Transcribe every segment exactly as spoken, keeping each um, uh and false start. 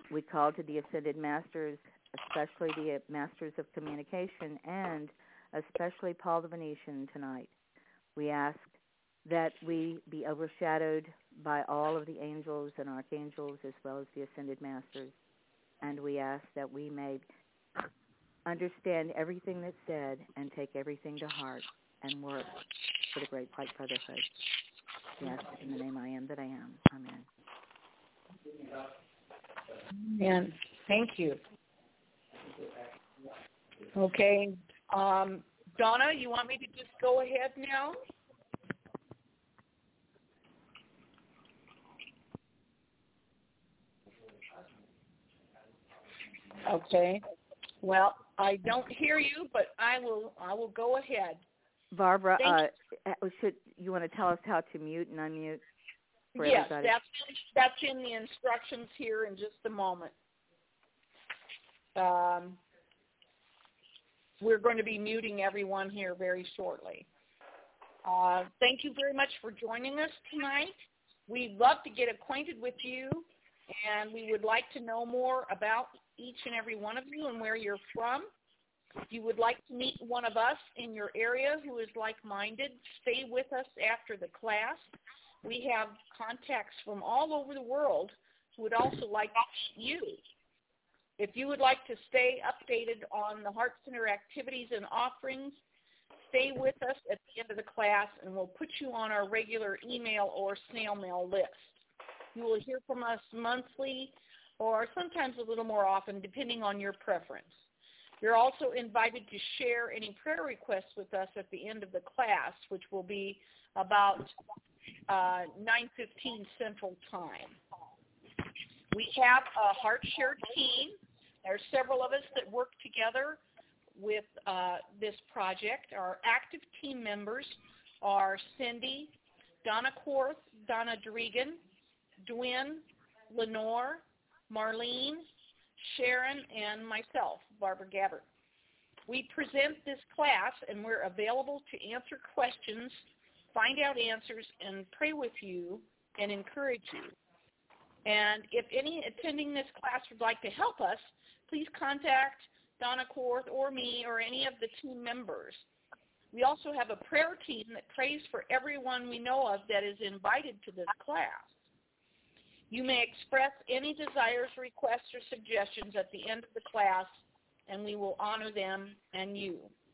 we call to the Ascended Masters, especially the Masters of Communication, and especially Paul the Venetian tonight. We ask that we be overshadowed by all of the angels and archangels as well as the Ascended Masters. And we ask that we may understand everything that's said and take everything to heart and work for the Great White Brotherhood. Yes, in the name I am that I am. Amen. Amen. Thank you. Okay. Um, Donna, you want me to just go ahead now? Okay. Well, I don't hear you, but I will. I will go ahead. Barbara, uh, should you want to tell us how to mute and unmute? For yes, everybody? that's that's in the instructions here in just a moment. Um, we're going to be muting everyone here very shortly. Uh, thank you very much for joining us tonight. We'd love to get acquainted with you, and we would like to know more about each and every one of you and where you're from. If you would like to meet one of us in your area who is like-minded, stay with us after the class. We have contacts from all over the world who would also like to meet you. If you would like to stay updated on the Heart Center activities and offerings, stay with us at the end of the class, and we'll put you on our regular email or snail mail list. You will hear from us monthly or sometimes a little more often, depending on your preference. You're also invited to share any prayer requests with us at the end of the class, which will be about uh, nine fifteen Central Time. We have a Heart Share team. There are several of us that work together with uh, this project. Our active team members are Cindy, Donna Quarth, Donna Dregan, Dwynn, Lenore, Marlene, Sharon, and myself, Barbara Gabbert. We present this class, and we're available to answer questions, find out answers, and pray with you and encourage you. And if any attending this class would like to help us, please contact Donna Quarth or me or any of the team members. We also have a prayer team that prays for everyone we know of that is invited to this class. You may express any desires, requests, or suggestions at the end of the class, and we will honor them and you.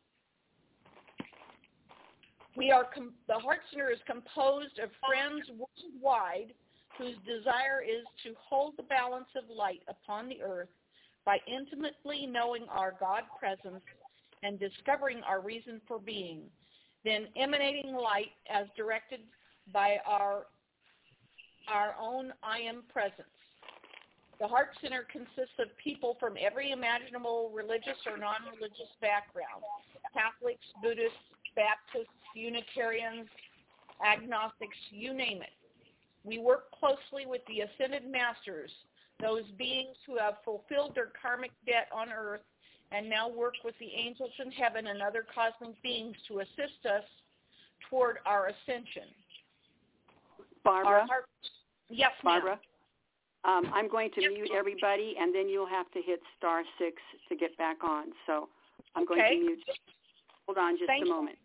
We are com- the Heart Center is composed of friends worldwide whose desire is to hold the balance of light upon the earth by intimately knowing our God presence and discovering our reason for being, then emanating light as directed by our our own I Am presence. The Heart Center consists of people from every imaginable religious or non-religious background, Catholics, Buddhists, Baptists, Unitarians, agnostics, you name it. We work closely with the Ascended Masters, those beings who have fulfilled their karmic debt on earth and now work with the angels in heaven and other cosmic beings to assist us toward our ascension. Barbara? Heart, yes, Barbara? ma'am. Um, I'm going to yes, mute everybody, and then you'll have to hit star six to get back on. So I'm okay. going to mute. Hold on just Thank a moment.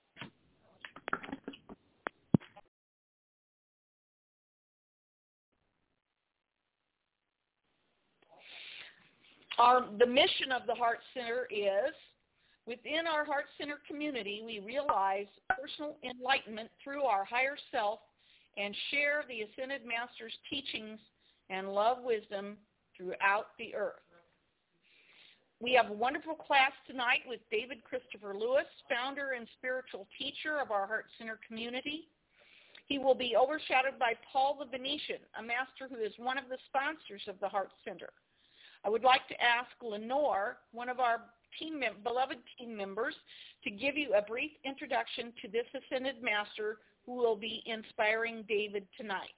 Our, the mission of the Heart Center is, within our Heart Center community, we realize personal enlightenment through our higher self and share the Ascended Masters' teachings and love wisdom throughout the earth. We have a wonderful class tonight with David Christopher Lewis, founder and spiritual teacher of our Heart Center community. He will be overshadowed by Paul the Venetian, a master who is one of the sponsors of the Heart Center. I would like to ask Lenore, one of our team mem- beloved team members, to give you a brief introduction to this Ascended Master who will be inspiring David tonight.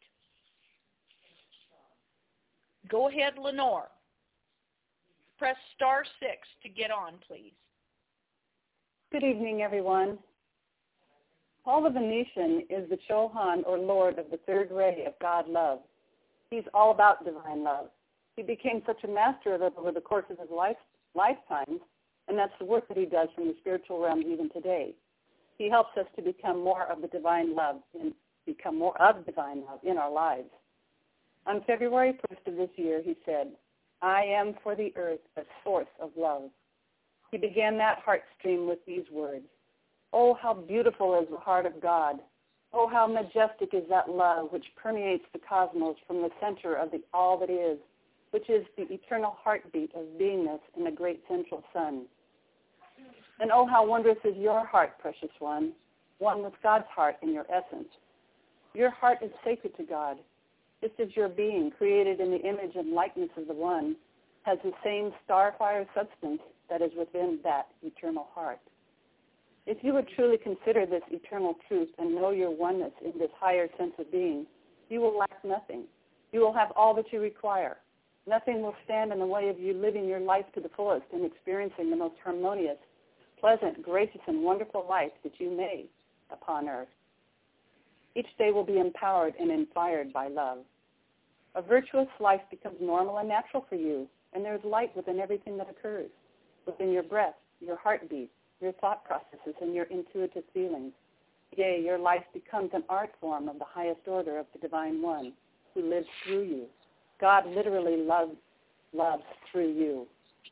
Go ahead, Lenore. Press star six to get on, please. Good evening, everyone. Paul the Venetian is the Chohan, or Lord of the third ray of God love. He's all about divine love. He became such a master of it over the course of his life, lifetime, and that's the work that he does from the spiritual realm even today. He helps us to become more of the divine love and become more of divine love in our lives. On February first of this year, he said, I am for the earth a source of love. He began that heart stream with these words, oh, how beautiful is the heart of God. Oh, how majestic is that love which permeates the cosmos from the center of the all that is, which is the eternal heartbeat of beingness in the great central sun. And oh, how wondrous is your heart, precious one, one with God's heart in your essence. Your heart is sacred to God, just as your being, created in the image and likeness of the One, has the same starfire substance that is within that eternal heart. If you would truly consider this eternal truth and know your oneness in this higher sense of being, you will lack nothing. You will have all that you require. Nothing will stand in the way of you living your life to the fullest and experiencing the most harmonious, pleasant, gracious, and wonderful life that you may upon earth. Each day will be empowered and inspired by love. A virtuous life becomes normal and natural for you, and there is light within everything that occurs, within your breath, your heartbeat, your thought processes, and your intuitive feelings. Yea, your life becomes an art form of the highest order of the Divine One who lives through you. God literally loves, loves through you.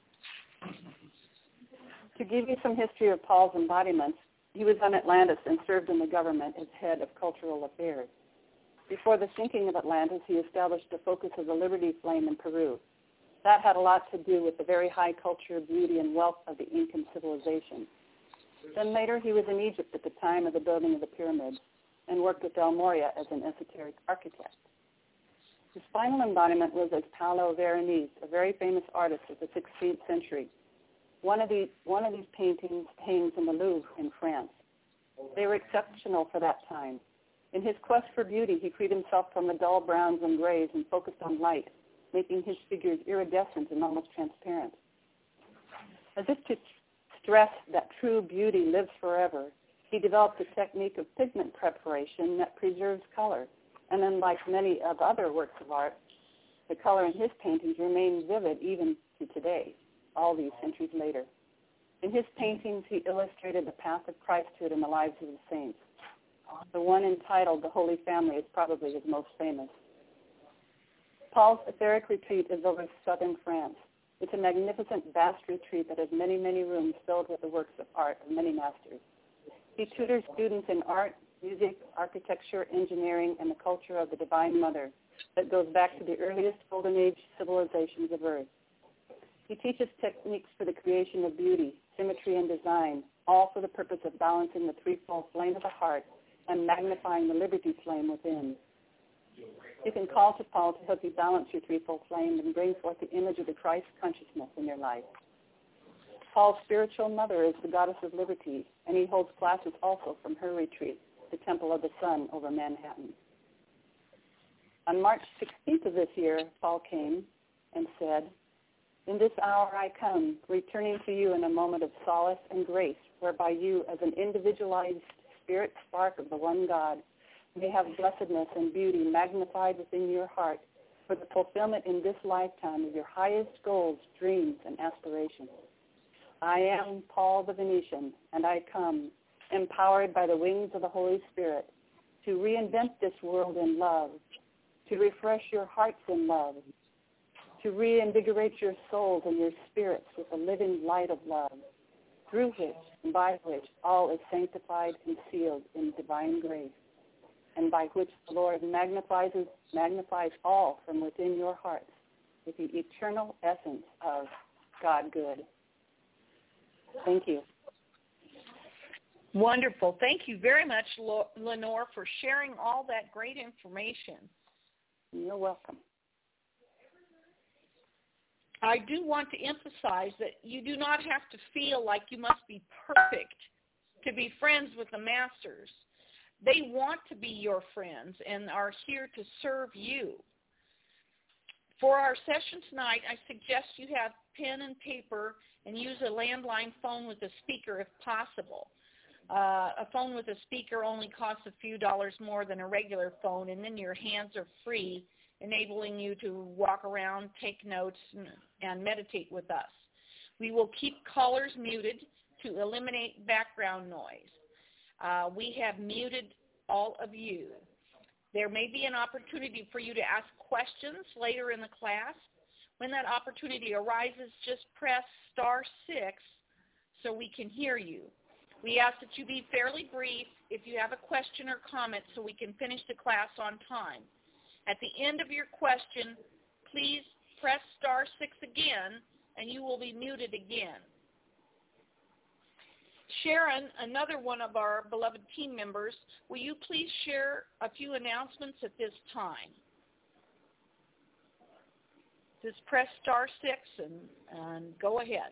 To give you some history of Paul's embodiments, he was on Atlantis and served in the government as head of cultural affairs. Before the sinking of Atlantis, he established the focus of the Liberty Flame in Peru. That had a lot to do with the very high culture, beauty, and wealth of the Incan civilization. Then later, he was in Egypt at the time of the building of the pyramids and worked with Del Moria as an esoteric architect. His final embodiment was as Paolo Veronese, a very famous artist of the sixteenth century. One of, these, one of these paintings hangs in the Louvre in France. They were exceptional for that time. In his quest for beauty, he freed himself from the dull browns and grays and focused on light, making his figures iridescent and almost transparent. As if to stress that true beauty lives forever, he developed a technique of pigment preparation that preserves color. And unlike many of other works of art, the color in his paintings remains vivid even to today, all these centuries later. In his paintings, he illustrated the path of Christhood in the lives of the saints. The one entitled The Holy Family is probably his most famous. Paul's etheric retreat is over southern France. It's a magnificent, vast retreat that has many, many rooms filled with the works of art of many masters. He tutors students in art, music, architecture, engineering, and the culture of the Divine Mother that goes back to the earliest Golden Age civilizations of Earth. He teaches techniques for the creation of beauty, symmetry, and design, all for the purpose of balancing the threefold flame of the heart and magnifying the liberty flame within. You can call to Paul to help you balance your threefold flame and bring forth the image of the Christ consciousness in your life. Paul's spiritual mother is the goddess of liberty, and he holds classes also from her retreat, the Temple of the Sun over Manhattan. On March sixteenth of this year, Paul came and said, in this hour I come, returning to you in a moment of solace and grace, whereby you, as an individualized spirit spark of the one God, may have blessedness and beauty magnified within your heart for the fulfillment in this lifetime of your highest goals, dreams, and aspirations. I am Paul the Venetian, and I come, empowered by the wings of the Holy Spirit, to reinvent this world in love, to refresh your hearts in love, to reinvigorate your souls and your spirits with the living light of love, through which and by which all is sanctified and sealed in divine grace, and by which the Lord magnifies, magnifies all from within your hearts with the eternal essence of God good. Thank you. Wonderful. Thank you very much, Lenore, for sharing all that great information. You're welcome. I do want to emphasize that you do not have to feel like you must be perfect to be friends with the masters. They want to be your friends and are here to serve you. For our session tonight, I suggest you have pen and paper and use a landline phone with a speaker if possible. Uh, a phone with a speaker only costs a few dollars more than a regular phone, and then your hands are free enabling you to walk around, take notes, and, and meditate with us. We will keep callers muted to eliminate background noise. Uh, we have muted all of you. There may be an opportunity for you to ask questions later in the class. When that opportunity arises, just press star six so we can hear you. We ask that you be fairly brief if you have a question or comment so we can finish the class on time. At the end of your question, please press star six again, and you will be muted again. Sharon, another one of our beloved team members, will you please share a few announcements at this time? Just press star six and, and go ahead.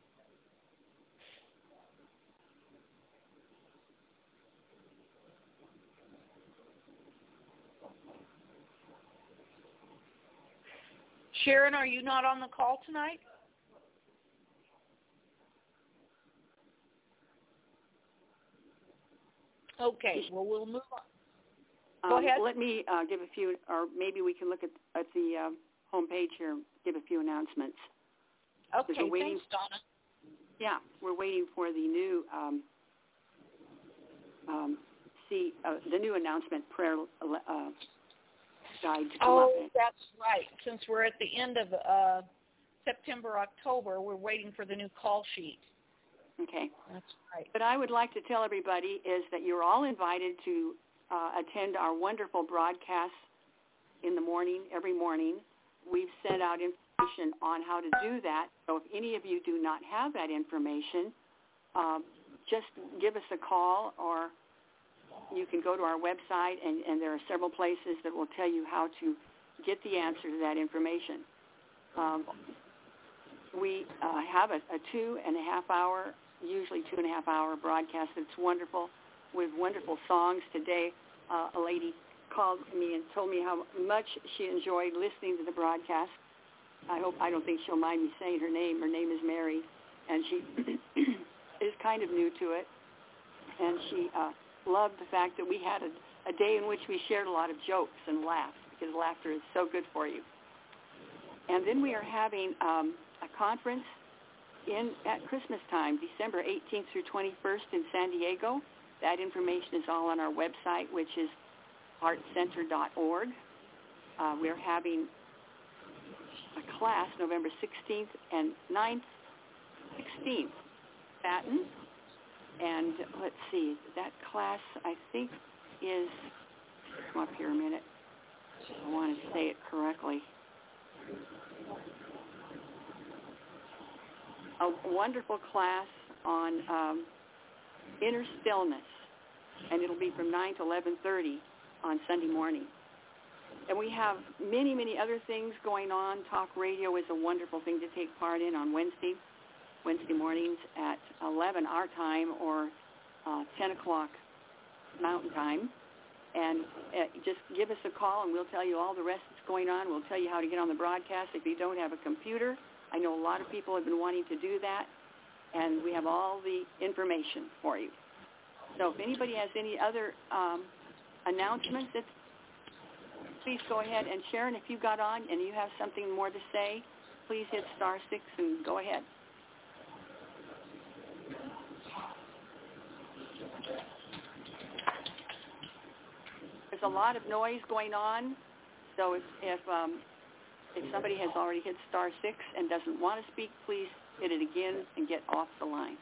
Sharon, are you not on the call tonight? Okay, well, we'll move on. Go um, ahead. Let me uh, give a few, or maybe we can look at, at the uh, home page here and give a few announcements. Okay, we're waiting, thanks, Donna. Yeah, we're waiting for the new, um, um, see, uh, the new announcement prayer uh, guide to come Oh, up. that's right. Since we're at the end of uh, September, October, we're waiting for the new call sheet. Okay. That's right. What I would like to tell everybody is that you're all invited to uh, attend our wonderful broadcasts in the morning, every morning. We've sent out information on how to do that. So if any of you do not have that information, um, just give us a call, or you can go to our website, and, and there are several places that will tell you how to get the answer to that information. Um, we uh, have a, a two and a half hour, usually two and a half hour broadcast that's wonderful, with wonderful songs. Today, uh, a lady called me and told me how much she enjoyed listening to the broadcast. I hope, I don't think she'll mind me saying her name. Her name is Mary, and she is kind of new to it. And she uh, loved the fact that we had a, a day in which we shared a lot of jokes and laughed, because laughter is so good for you. And then we are having um, a conference in at Christmas time, December eighteenth through twenty-first in San Diego. That information is all on our website, which is heart center dot org. Uh, we're having a class November sixteenth and ninth, sixteenth, Baton. And let's see, that class, I think, is, come up here a minute. I want to say it correctly. A wonderful class on um, inner stillness, and it'll be from nine to eleven thirty on Sunday morning. And we have many, many other things going on. Talk radio is a wonderful thing to take part in on Wednesday, Wednesday mornings at eleven our time, or uh, ten o'clock Mountain Time. And uh, just give us a call, and we'll tell you all the rest that's going on. We'll tell you how to get on the broadcast. If you don't have a computer, I know a lot of people have been wanting to do that, and we have all the information for you. So if anybody has any other um, announcements, it's, please go ahead. And Sharon, if you got on and you have something more to say, please hit star six and go ahead. There's a lot of noise going on, so if if, um, if somebody has already hit star six and doesn't want to speak, please hit it again and get off the line.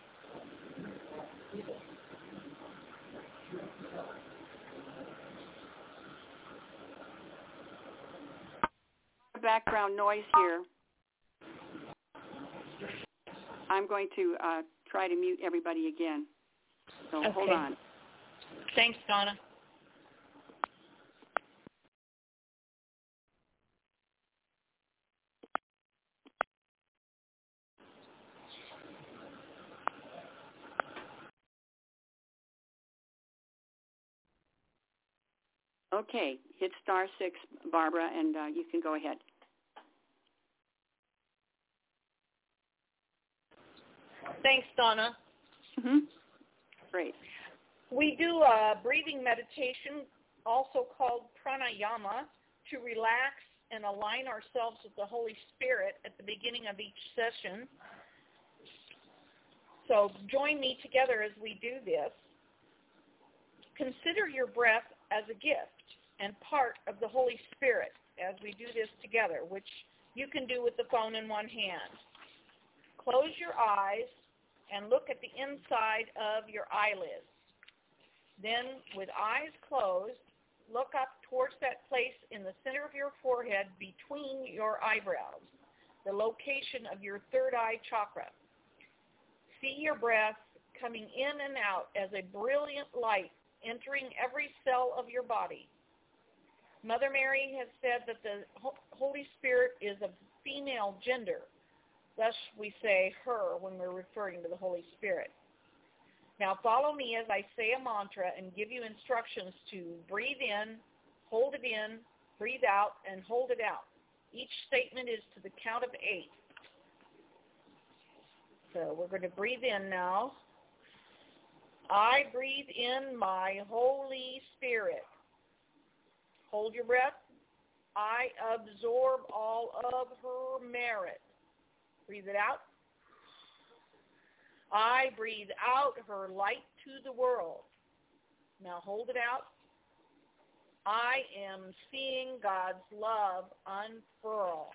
Background noise here. I'm going to uh, try to mute everybody again. So Okay. Hold on. Thanks, Donna. Okay, hit star six, Barbara, and uh, you can go ahead. Thanks, Donna. Mm-hmm. Great. We do a breathing meditation, also called pranayama, to relax and align ourselves with the Holy Spirit at the beginning of each session. So join me together as we do this. Consider your breath as a gift and part of the Holy Spirit as we do this together, which you can do with the phone in one hand. Close your eyes and look at the inside of your eyelids. Then, with eyes closed, look up towards that place in the center of your forehead between your eyebrows, the location of your third eye chakra. See your breath coming in and out as a brilliant light entering every cell of your body. Mother Mary has said that the Holy Spirit is of female gender. Thus we say her when we're referring to the Holy Spirit. Now follow me as I say a mantra and give you instructions to breathe in, hold it in, breathe out, and hold it out. Each statement is to the count of eight. So we're going to breathe in now. I breathe in my Holy Spirit. Hold your breath. I absorb all of her merit. Breathe it out. I breathe out her light to the world. Now hold it out. I am seeing God's love unfurl.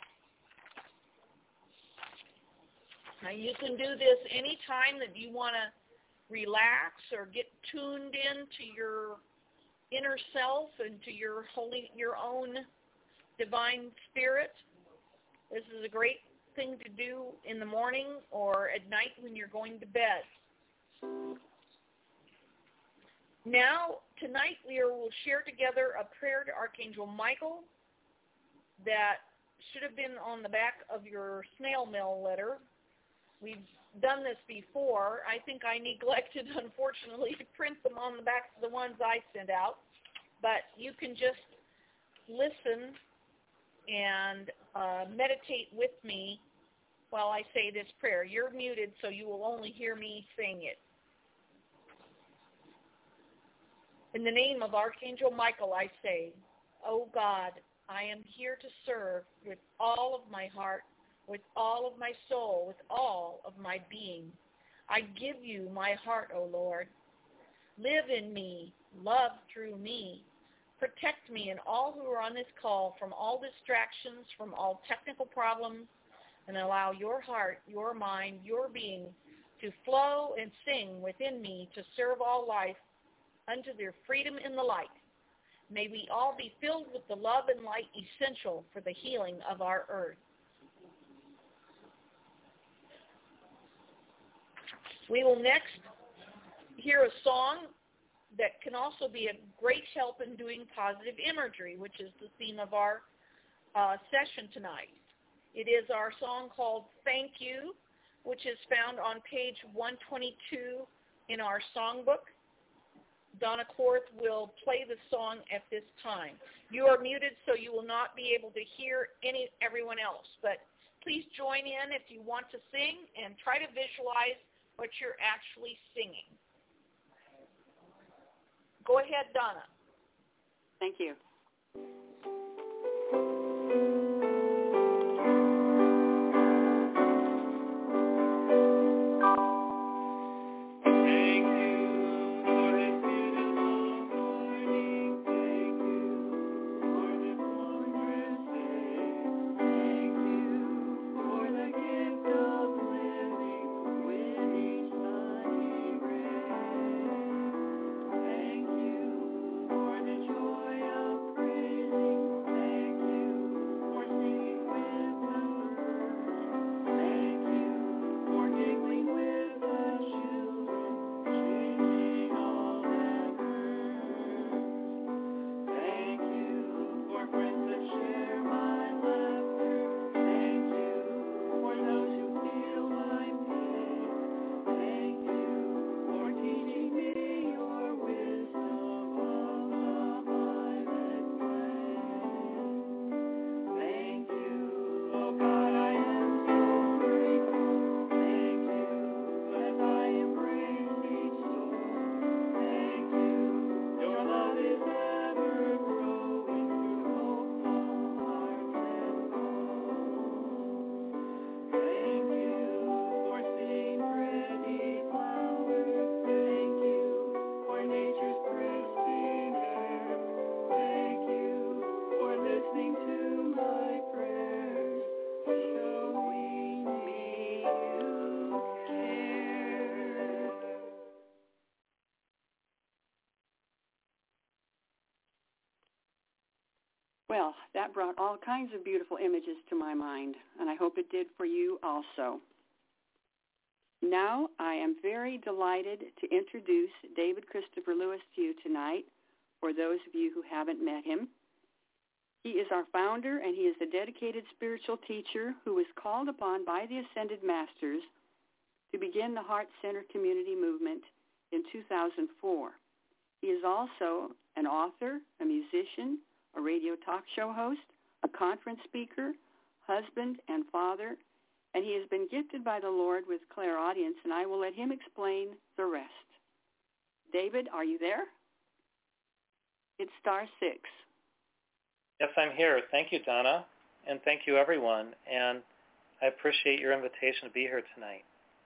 Now you can do this anytime that you want to relax or get tuned into your inner self and to your holy, your own divine spirit. This is a great thing to do in the morning or at night when you're going to bed. Now, tonight we will share together a prayer to Archangel Michael that should have been on the back of your snail mail letter. We've done this before. I think I neglected, unfortunately, to print them on the back of the ones I sent out. But you can just listen and uh, meditate with me while I say this prayer. You're muted, so you will only hear me saying it. In the name of Archangel Michael, I say, O God, I am here to serve with all of my heart, with all of my soul, with all of my being. I give you my heart, O Lord. Live in me, love through me. Protect me and all who are on this call from all distractions, from all technical problems, and allow your heart, your mind, your being to flow and sing within me to serve all life unto their freedom in the light. May we all be filled with the love and light essential for the healing of our earth. We will next hear a song that can also be a great help in doing positive imagery, which is the theme of our uh, session tonight. It is our song called Thank You, which is found on page one twenty-two in our songbook. Donna Korth will play the song at this time. You are muted, so you will not be able to hear any everyone else, but please join in if you want to sing and try to visualize what you're actually singing. Go ahead, Donna. Thank you. Thank you for the joy of praising. that brought all kinds of beautiful images to my mind, and I hope it did for you also. Now, I am very delighted to introduce David Christopher Lewis to you tonight, for those of you who haven't met him. He is our founder, and he is a dedicated spiritual teacher who was called upon by the Ascended Masters to begin the Heart Center Community Movement in two thousand four. He is also an author, a musician, a radio talk show host, a conference speaker, husband, and father, and he has been gifted by the Lord with clairaudience, and I will let him explain the rest. David, are you there? It's star six. Yes, I'm here. Thank you, Donna, and thank you, everyone, and I appreciate your invitation to be here tonight.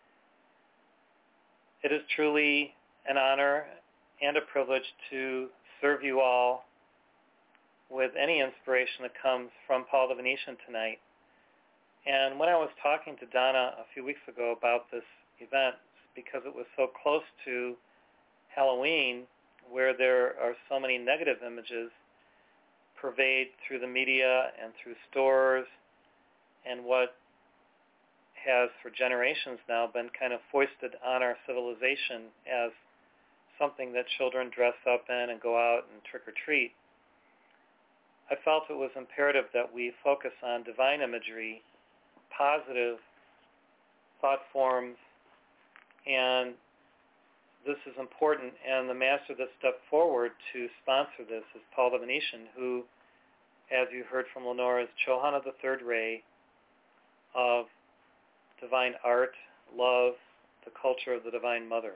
It is truly an honor and a privilege to serve you all with any inspiration that comes from Paul the Venetian tonight. And when I was talking to Donna a few weeks ago about this event, because it was so close to Halloween, where there are so many negative images pervade through the media and through stores, and what has for generations now been kind of foisted on our civilization as something that children dress up in and go out and trick or treat, I felt it was imperative that we focus on divine imagery, positive thought forms, and this is important, and the master that stepped forward to sponsor this is Paul the Venetian, who, as you heard from Lenore, is Chohan of the Third Ray of divine art, love, the culture of the Divine Mother.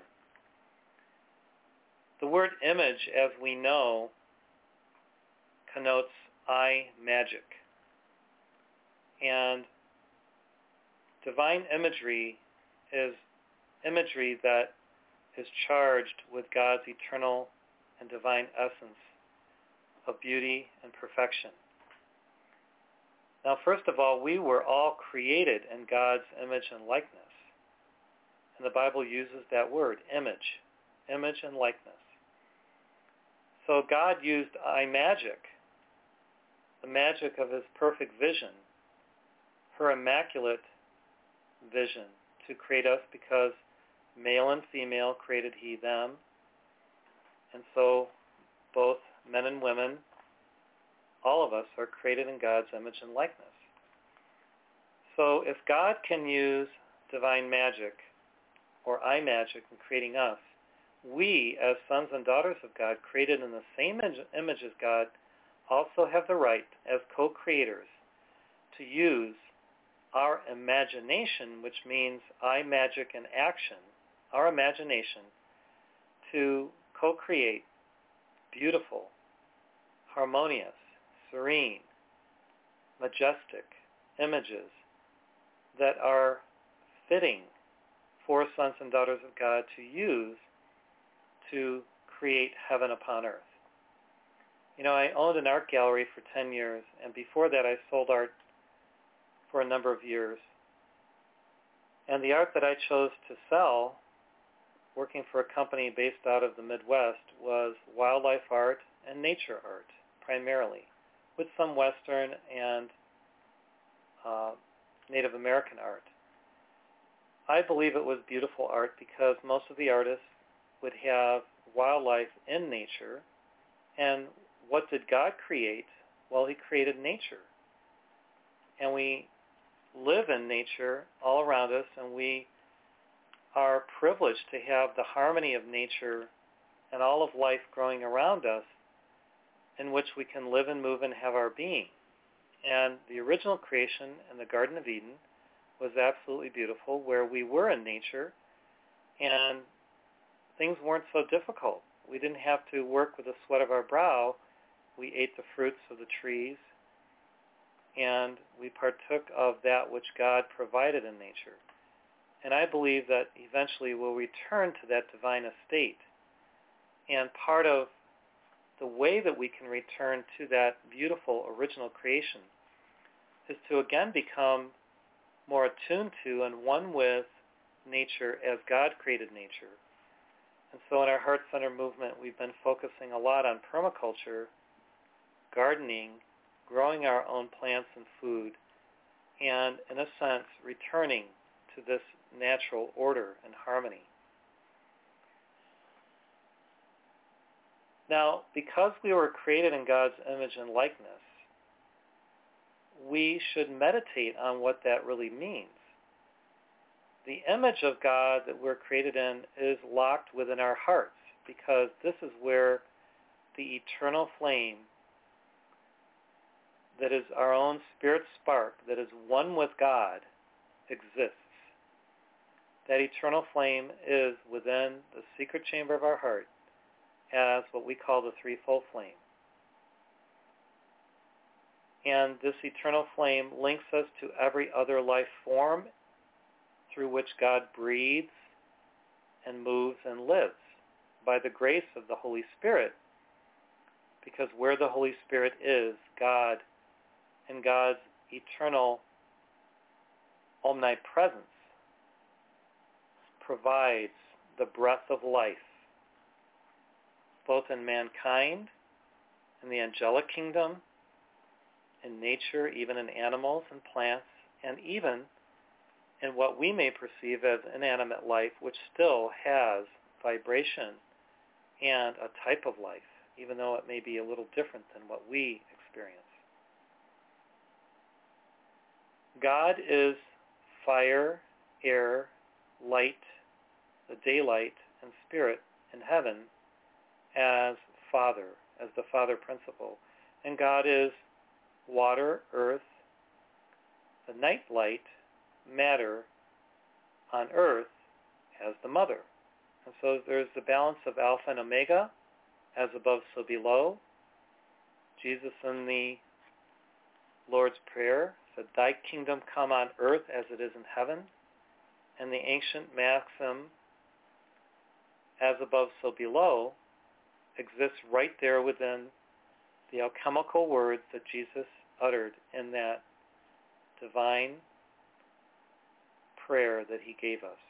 The word image, as we know, connotes eye magic. And divine imagery is imagery that is charged with God's eternal and divine essence of beauty and perfection. Now, first of all, we were all created in God's image and likeness. And the Bible uses that word, image, image and likeness. So God used eye magic, the magic of his perfect vision, her immaculate vision, to create us, because male and female created he them. And so both men and women, all of us, are created in God's image and likeness. So if God can use divine magic or eye magic in creating us, we, as sons and daughters of God, created in the same image as God, also have the right, as co-creators, to use our imagination, which means eye magic and action, our imagination, to co-create beautiful, harmonious, serene, majestic images that are fitting for sons and daughters of God to use to create heaven upon earth. You know, I owned an art gallery for ten years, and before that I sold art for a number of years. And the art that I chose to sell, working for a company based out of the Midwest, was wildlife art and nature art, primarily, with some Western and uh, Native American art. I believe it was beautiful art because most of the artists would have wildlife in nature. And what did God create? Well, he created nature. And we live in nature all around us, and we are privileged to have the harmony of nature and all of life growing around us, in which we can live and move and have our being. And the original creation in the Garden of Eden was absolutely beautiful, where we were in nature, and things weren't so difficult. We didn't have to work with the sweat of our brow. We ate the fruits of the trees, and we partook of that which God provided in nature. And I believe that eventually we'll return to that divine estate. And part of the way that we can return to that beautiful original creation is to again become more attuned to and one with nature as God created nature. And so in our Heart Center movement, we've been focusing a lot on permaculture, gardening, growing our own plants and food, and in a sense, returning to this natural order and harmony. Now, because we were created in God's image and likeness, we should meditate on what that really means. The image of God that we're created in is locked within our hearts, because this is where the eternal flame that is our own spirit spark, that is one with God, exists. That eternal flame is within the secret chamber of our heart as what we call the threefold flame. And this eternal flame links us to every other life form through which God breathes and moves and lives by the grace of the Holy Spirit. Because where the Holy Spirit is, God and God's eternal omnipresence provides the breath of life, both in mankind, in the angelic kingdom, in nature, even in animals and plants, and even in what we may perceive as inanimate life, which still has vibration and a type of life, even though it may be a little different than what we experience. God is fire, air, light, the daylight, and spirit in heaven as Father, as the Father principle. And God is water, earth, the night light, matter on earth as the mother. And so there's the balance of Alpha and Omega, as above so below. Jesus in the Lord's Prayer said, "Thy kingdom come on earth as it is in heaven." And the ancient maxim, "as above so below," exists right there within the alchemical words that Jesus uttered in that divine prayer that he gave us.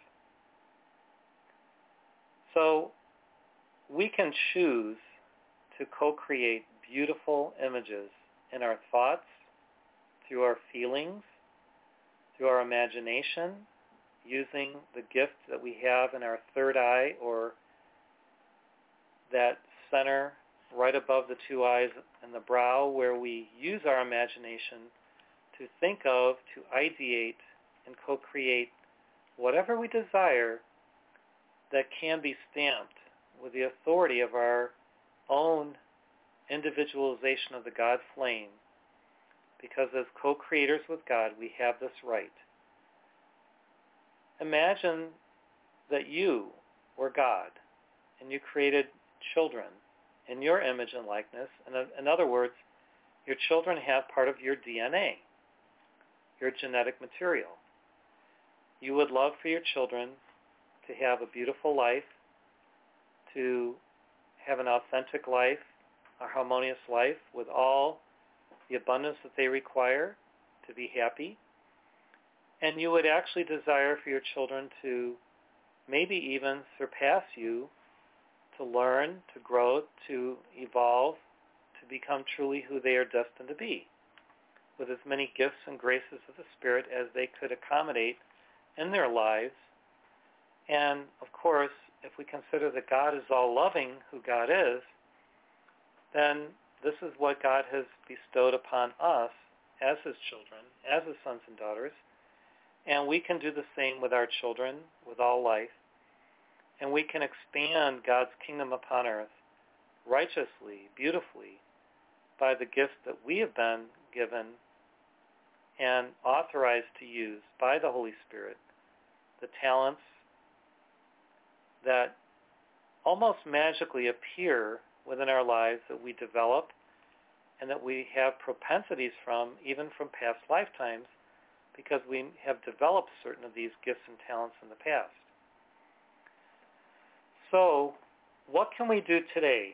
So we can choose to co-create beautiful images in our thoughts, through our feelings, through our imagination, using the gift that we have in our third eye, or that center right above the two eyes and the brow, where we use our imagination to think of, to ideate, and co-create whatever we desire that can be stamped with the authority of our own individualization of the God flame. Because as co-creators with God, we have this right. Imagine that you were God and you created children in your image and likeness. And in other words, your children have part of your D N A, your genetic material. You would love for your children to have a beautiful life, to have an authentic life, a harmonious life with all the abundance that they require to be happy. And you would actually desire for your children to maybe even surpass you, to learn, to grow, to evolve, to become truly who they are destined to be, with as many gifts and graces of the Spirit as they could accommodate in their lives. And of course, if we consider that God is all-loving, who God is, then this is what God has bestowed upon us as his children, as his sons and daughters. And we can do the same with our children, with all life. And we can expand God's kingdom upon earth righteously, beautifully, by the gifts that we have been given and authorized to use by the Holy Spirit, the talents that almost magically appear within our lives that we develop and that we have propensities from, even from past lifetimes, because we have developed certain of these gifts and talents in the past. So, what can we do today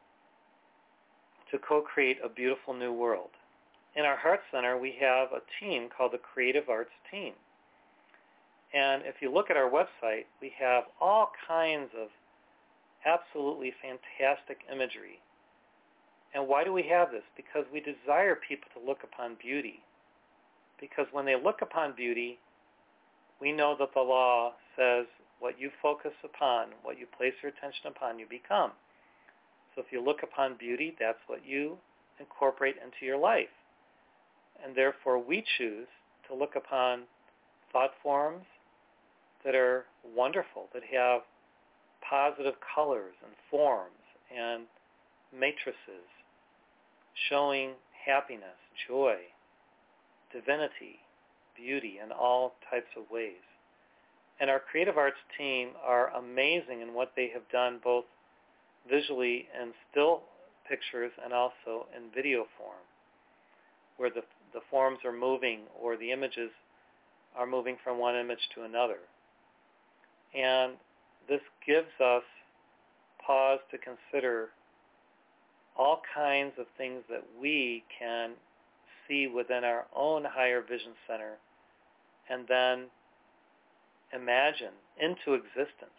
to co-create a beautiful new world? In our Heart Center, we have a team called the Creative Arts Team. And if you look at our website, we have all kinds of absolutely fantastic imagery And why do we have this? Because we desire people to look upon beauty. Because when they look upon beauty, we know that the law says what you focus upon, what you place your attention upon, you become. So if you look upon beauty, that's what you incorporate into your life. And therefore we choose to look upon thought forms that are wonderful, that have positive colors and forms and matrices showing happiness, joy, divinity, beauty in all types of ways. And our creative arts team are amazing in what they have done both visually in still pictures and also in video form, where the, the forms are moving or the images are moving from one image to another. And this gives us pause to consider all kinds of things that we can see within our own higher vision center and then imagine into existence.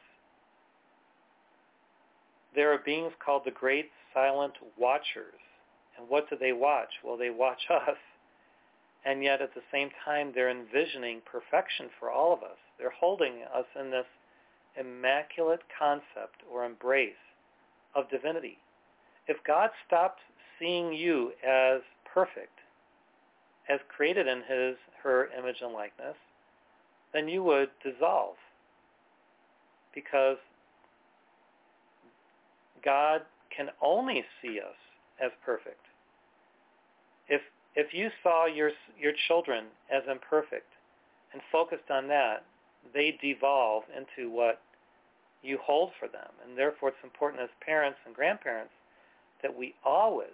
There are beings called the Great Silent Watchers. And what do they watch? Well, they watch us. And yet at the same time, they're envisioning perfection for all of us. They're holding us in this immaculate concept or embrace of divinity. If God stopped seeing you as perfect, as created in his, her image and likeness, then you would dissolve, because God can only see us as perfect. If if you saw your your children as imperfect and focused on that, they devolve into what you hold for them. And therefore it's important as parents and grandparents that we always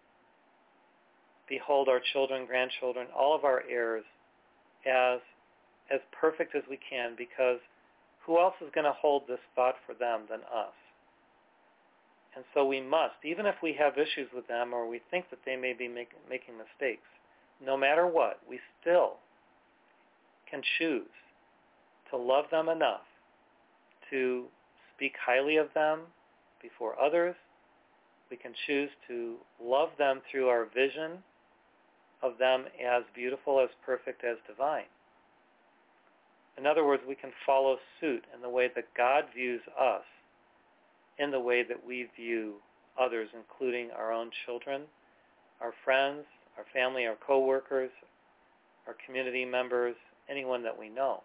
behold our children, grandchildren, all of our heirs as as perfect as we can, because who else is going to hold this thought for them than us? And so we must, even if we have issues with them or we think that they may be make, making mistakes, no matter what, we still can choose to love them enough to speak highly of them before others. We can choose to love them through our vision of them as beautiful, as perfect, as divine. In other words, we can follow suit in the way that God views us, in the way that we view others, including our own children, our friends, our family, our co-workers, our community members, anyone that we know.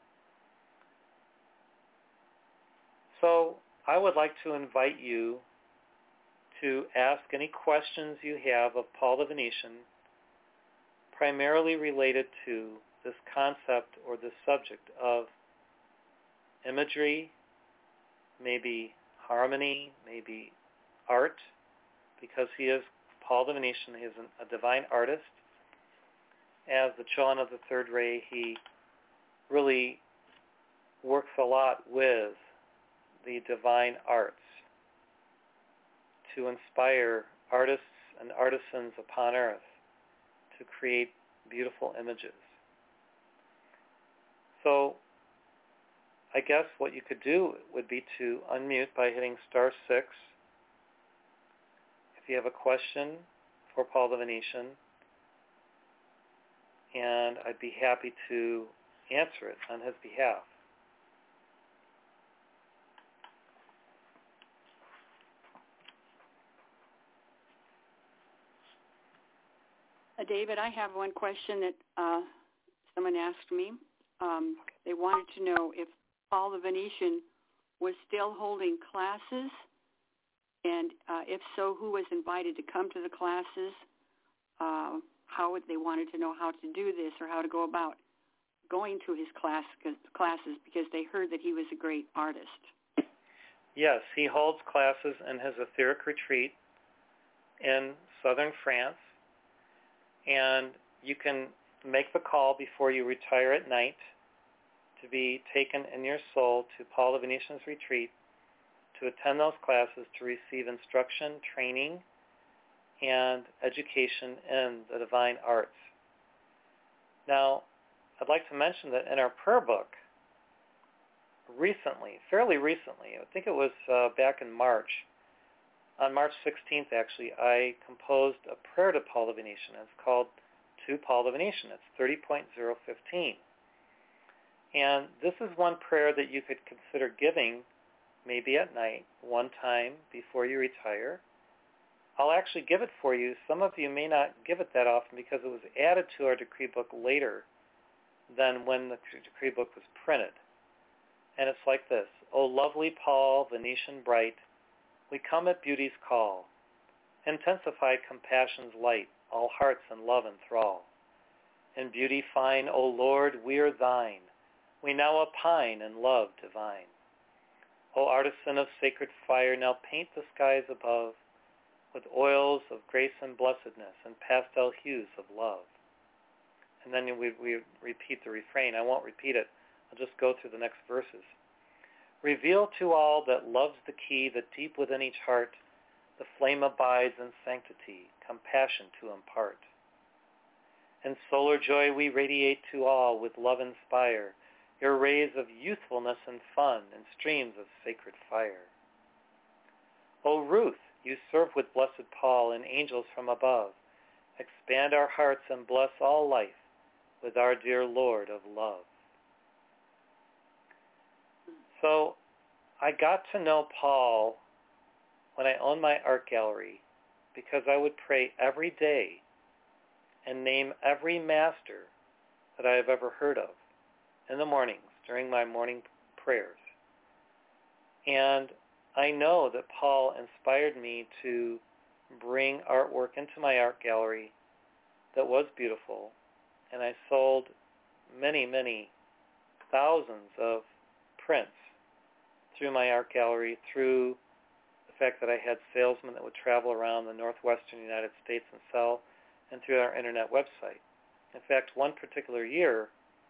So I would like to invite you to ask any questions you have of Paul the Venetian, primarily related to this concept or this subject of imagery, maybe harmony, maybe art, because he is, Paul the Venetian, he is an, a divine artist. As the Cholan of the Third Ray, he really works a lot with the divine arts to inspire artists and artisans upon earth to create beautiful images. So I guess what you could do would be to unmute by hitting star six if you have a question for Paul the Venetian, and I'd be happy to answer it on his behalf. Uh, David, I have one question that uh, someone asked me. Um, they wanted to know if Paul the Venetian was still holding classes, and uh, if so, who was invited to come to the classes, uh, how would they wanted to know how to do this or how to go about going to his class, classes, because they heard that he was a great artist. Yes, he holds classes in his etheric retreat in southern France, and you can make the call before you retire at night to be taken in your soul to Paul the Venetian's retreat to attend those classes to receive instruction, training, and education in the divine arts. Now, I'd like to mention that in our prayer book, recently, fairly recently, I think it was uh, back in March, on March sixteenth, actually, I composed a prayer to Paul the Venetian. It's called To Paul the Venetian. It's thirty point oh fifteen. And this is one prayer that you could consider giving maybe at night, one time before you retire. I'll actually give it for you. Some of you may not give it that often because it was added to our decree book later than when the decree book was printed. And it's like this. O lovely Paul, Venetian bright, we come at beauty's call. Intensify compassion's light, all hearts in love enthrall. In beauty fine, O Lord, we're thine. We now opine in love divine. O artisan of sacred fire, now paint the skies above with oils of grace and blessedness and pastel hues of love. And then we, we repeat the refrain. I won't repeat it. I'll just go through the next verses. Reveal to all that love's the key, that deep within each heart the flame abides in sanctity, compassion to impart. In solar joy we radiate to all, with love inspire, your rays of youthfulness and fun in streams of sacred fire. O Ruth, you serve with blessed Paul and angels from above. Expand our hearts and bless all life with our dear Lord of love. So I got to know Paul when I owned my art gallery because I would pray every day and name every master that I have ever heard of in the mornings during my morning prayers. And I know that Paul inspired me to bring artwork into my art gallery that was beautiful, and I sold many, many thousands of prints through my art gallery, through the fact that I had salesmen that would travel around the northwestern United States and sell, and through our internet website. In fact, one particular year,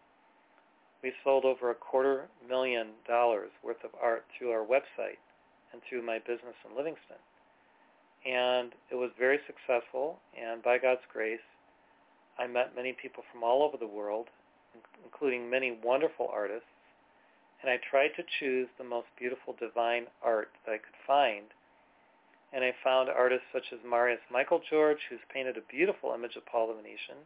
we sold over a quarter million dollars worth of art through our website and through my business in Livingston. And it was very successful, and by God's grace, I met many people from all over the world, including many wonderful artists, and I tried to choose the most beautiful divine art that I could find. And I found artists such as Marius Michael George, who's painted a beautiful image of Paul the Venetian,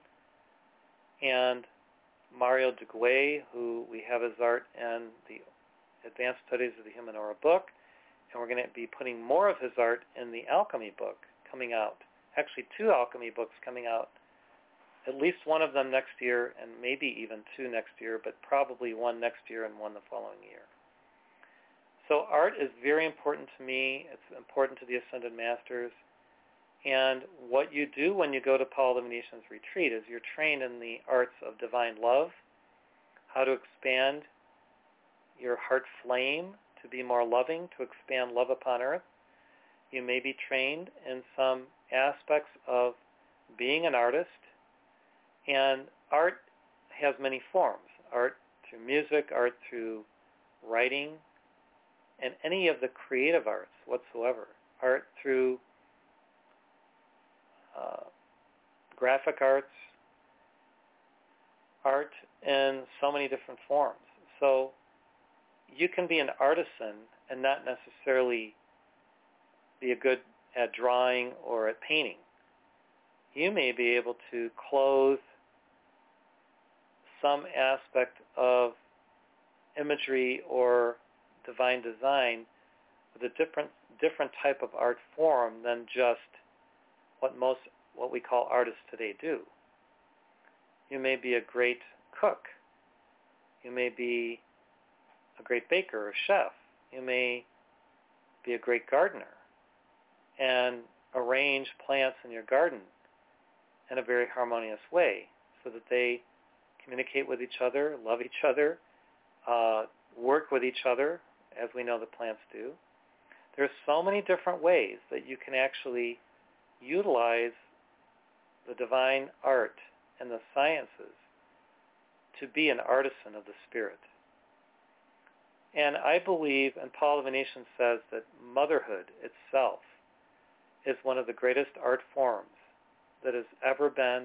and Mario Duguay, who we have his art in the Advanced Studies of the Human Aura book, and we're going to be putting more of his art in the Alchemy book coming out. Actually, two Alchemy books coming out, at least one of them next year, and maybe even two next year, but probably one next year and one the following year. So art is very important to me. It's important to the Ascended Masters. And what you do when you go to Paul the Venetian's retreat is you're trained in the arts of divine love, how to expand your heart flame to be more loving, to expand love upon earth. You may be trained in some aspects of being an artist. And art has many forms. Art through music, art through writing, and any of the creative arts whatsoever. Art through uh, graphic arts, art in so many different forms. So you can be an artisan and not necessarily be a good at drawing or at painting. You may be able to clothe some aspect of imagery or divine design with a different different type of art form than just what most what we call artists today do. You may be a great cook. You may be a great baker or chef. You may be a great gardener and arrange plants in your garden in a very harmonious way so that they communicate with each other, love each other, uh, work with each other, as we know the plants do. There's so many different ways that you can actually utilize the divine art and the sciences to be an artisan of the spirit. And I believe, and Paul the Venetian says, that motherhood itself is one of the greatest art forms that has ever been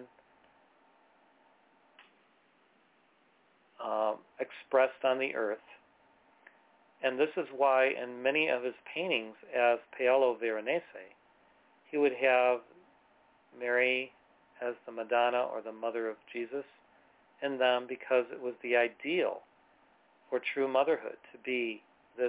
um, expressed on the earth. And this is why in many of his paintings as Paolo Veronese, he would have Mary as the Madonna or the Mother of Jesus in them, because it was the ideal for true motherhood, to be this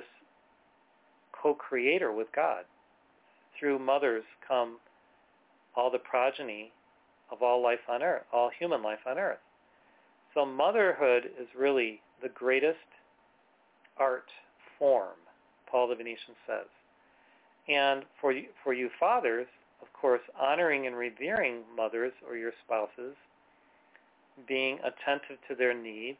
co-creator with God. Through mothers come all the progeny of all life on earth, all human life on earth. So motherhood is really the greatest art form, Paul the Venetian says. And for you, for you fathers, of course, honoring and revering mothers or your spouses, being attentive to their needs,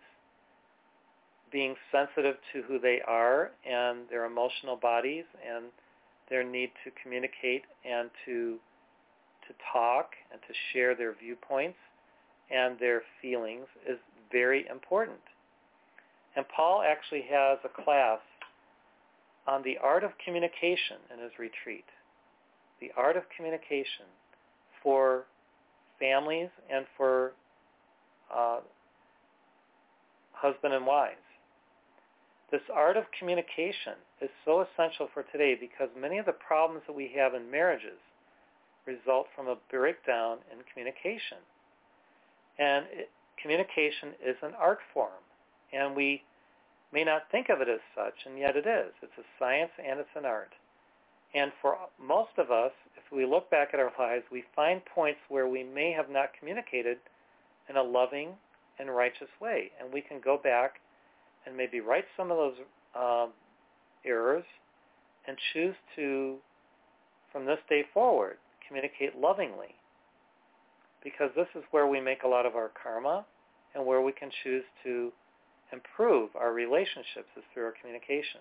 being sensitive to who they are and their emotional bodies and their need to communicate and to to talk and to share their viewpoints and their feelings is very important. And Paul actually has a class on the art of communication in his retreat. The art of communication for families and for uh, husband and wives. This art of communication is so essential for today because many of the problems that we have in marriages result from a breakdown in communication. And it, communication is an art form, and we may not think of it as such, and yet it is. It's a science and it's an art. And for most of us, if we look back at our lives, we find points where we may have not communicated in a loving and righteous way. And we can go back and maybe right some of those um, errors and choose to, from this day forward, communicate lovingly. Because this is where we make a lot of our karma and where we can choose to improve our relationships is through our communication.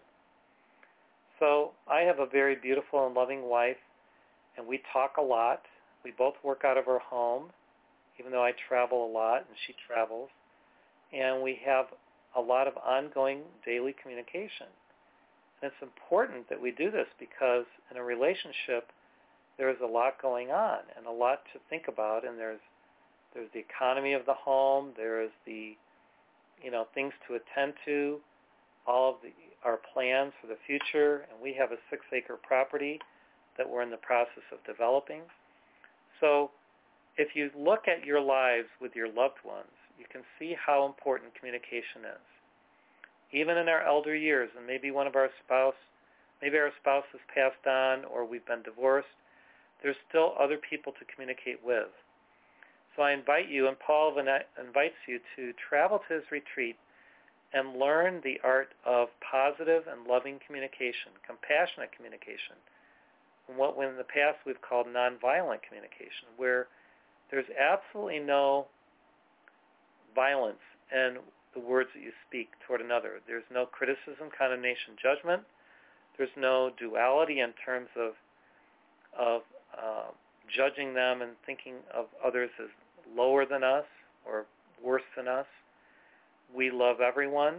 So I have a very beautiful and loving wife, and we talk a lot. We both work out of our home, even though I travel a lot and she travels. And we have a lot of ongoing daily communication. And it's important that we do this because in a relationship, there's a lot going on and a lot to think about, and there's there's the economy of the home, there is the, you know, things to attend to, all of the, our plans for the future, and we have a six-acre property that we're in the process of developing. So if you look at your lives with your loved ones, you can see how important communication is. Even in our elder years, and maybe one of our spouse, maybe our spouse has passed on or we've been divorced, there's still other people to communicate with. So I invite you, and Paul invites you to travel to his retreat and learn the art of positive and loving communication, compassionate communication, and what in the past we've called nonviolent communication, where there's absolutely no violence in the words that you speak toward another. There's no criticism, condemnation, judgment. There's no duality in terms of of uh, judging them and thinking of others as lower than us or worse than us. We love everyone,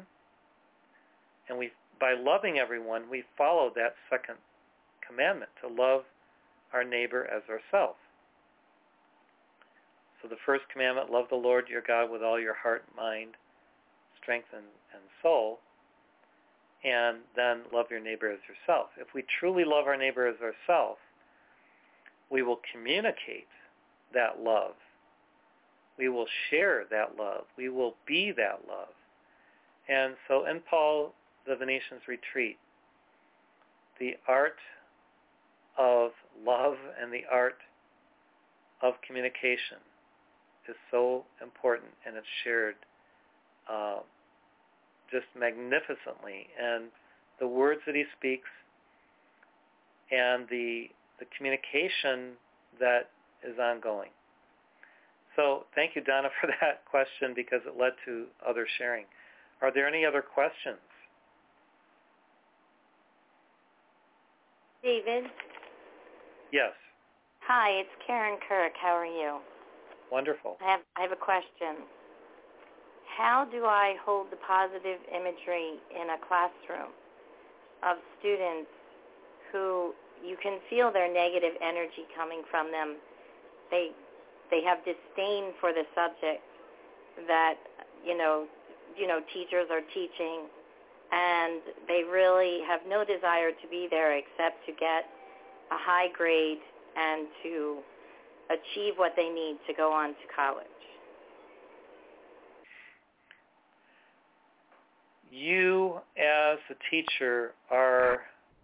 and we, by loving everyone, we follow that second commandment, to love our neighbor as ourselves. So the first commandment, love the Lord your God with all your heart, mind, strength, and, and soul, and then love your neighbor as yourself. If we truly love our neighbor as ourselves, we will communicate that love. We will share that love. We will be that love. And so in Paul the Venetian's retreat, the art of love and the art of communication is so important, and it's shared uh, just magnificently. And the words that he speaks and the the communication that is ongoing. So thank you, Donna, for that question because it led to other sharing. Are there any other questions? David? Yes. Hi, it's Karen Kirk. How are you? Wonderful. I have, I have a question. How do I hold the positive imagery in a classroom of students who you can feel their negative energy coming from them? They they have disdain for the subject that, you know, you know, teachers are teaching, and they really have no desire to be there except to get a high grade and to achieve what they need to go on to college. You, as a teacher, are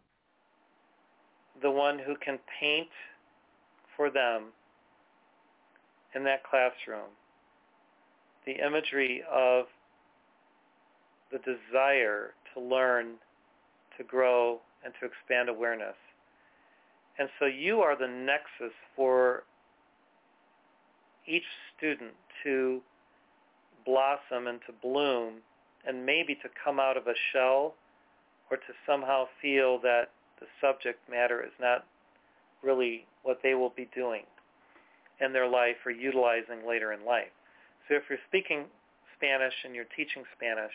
the one who can paint for them in that classroom the imagery of the desire to learn, to grow, and to expand awareness. And so you are the nexus for each student to blossom and to bloom, and maybe to come out of a shell, or to somehow feel that the subject matter is not really what they will be doing in their life or utilizing later in life. So if you're speaking Spanish and you're teaching Spanish,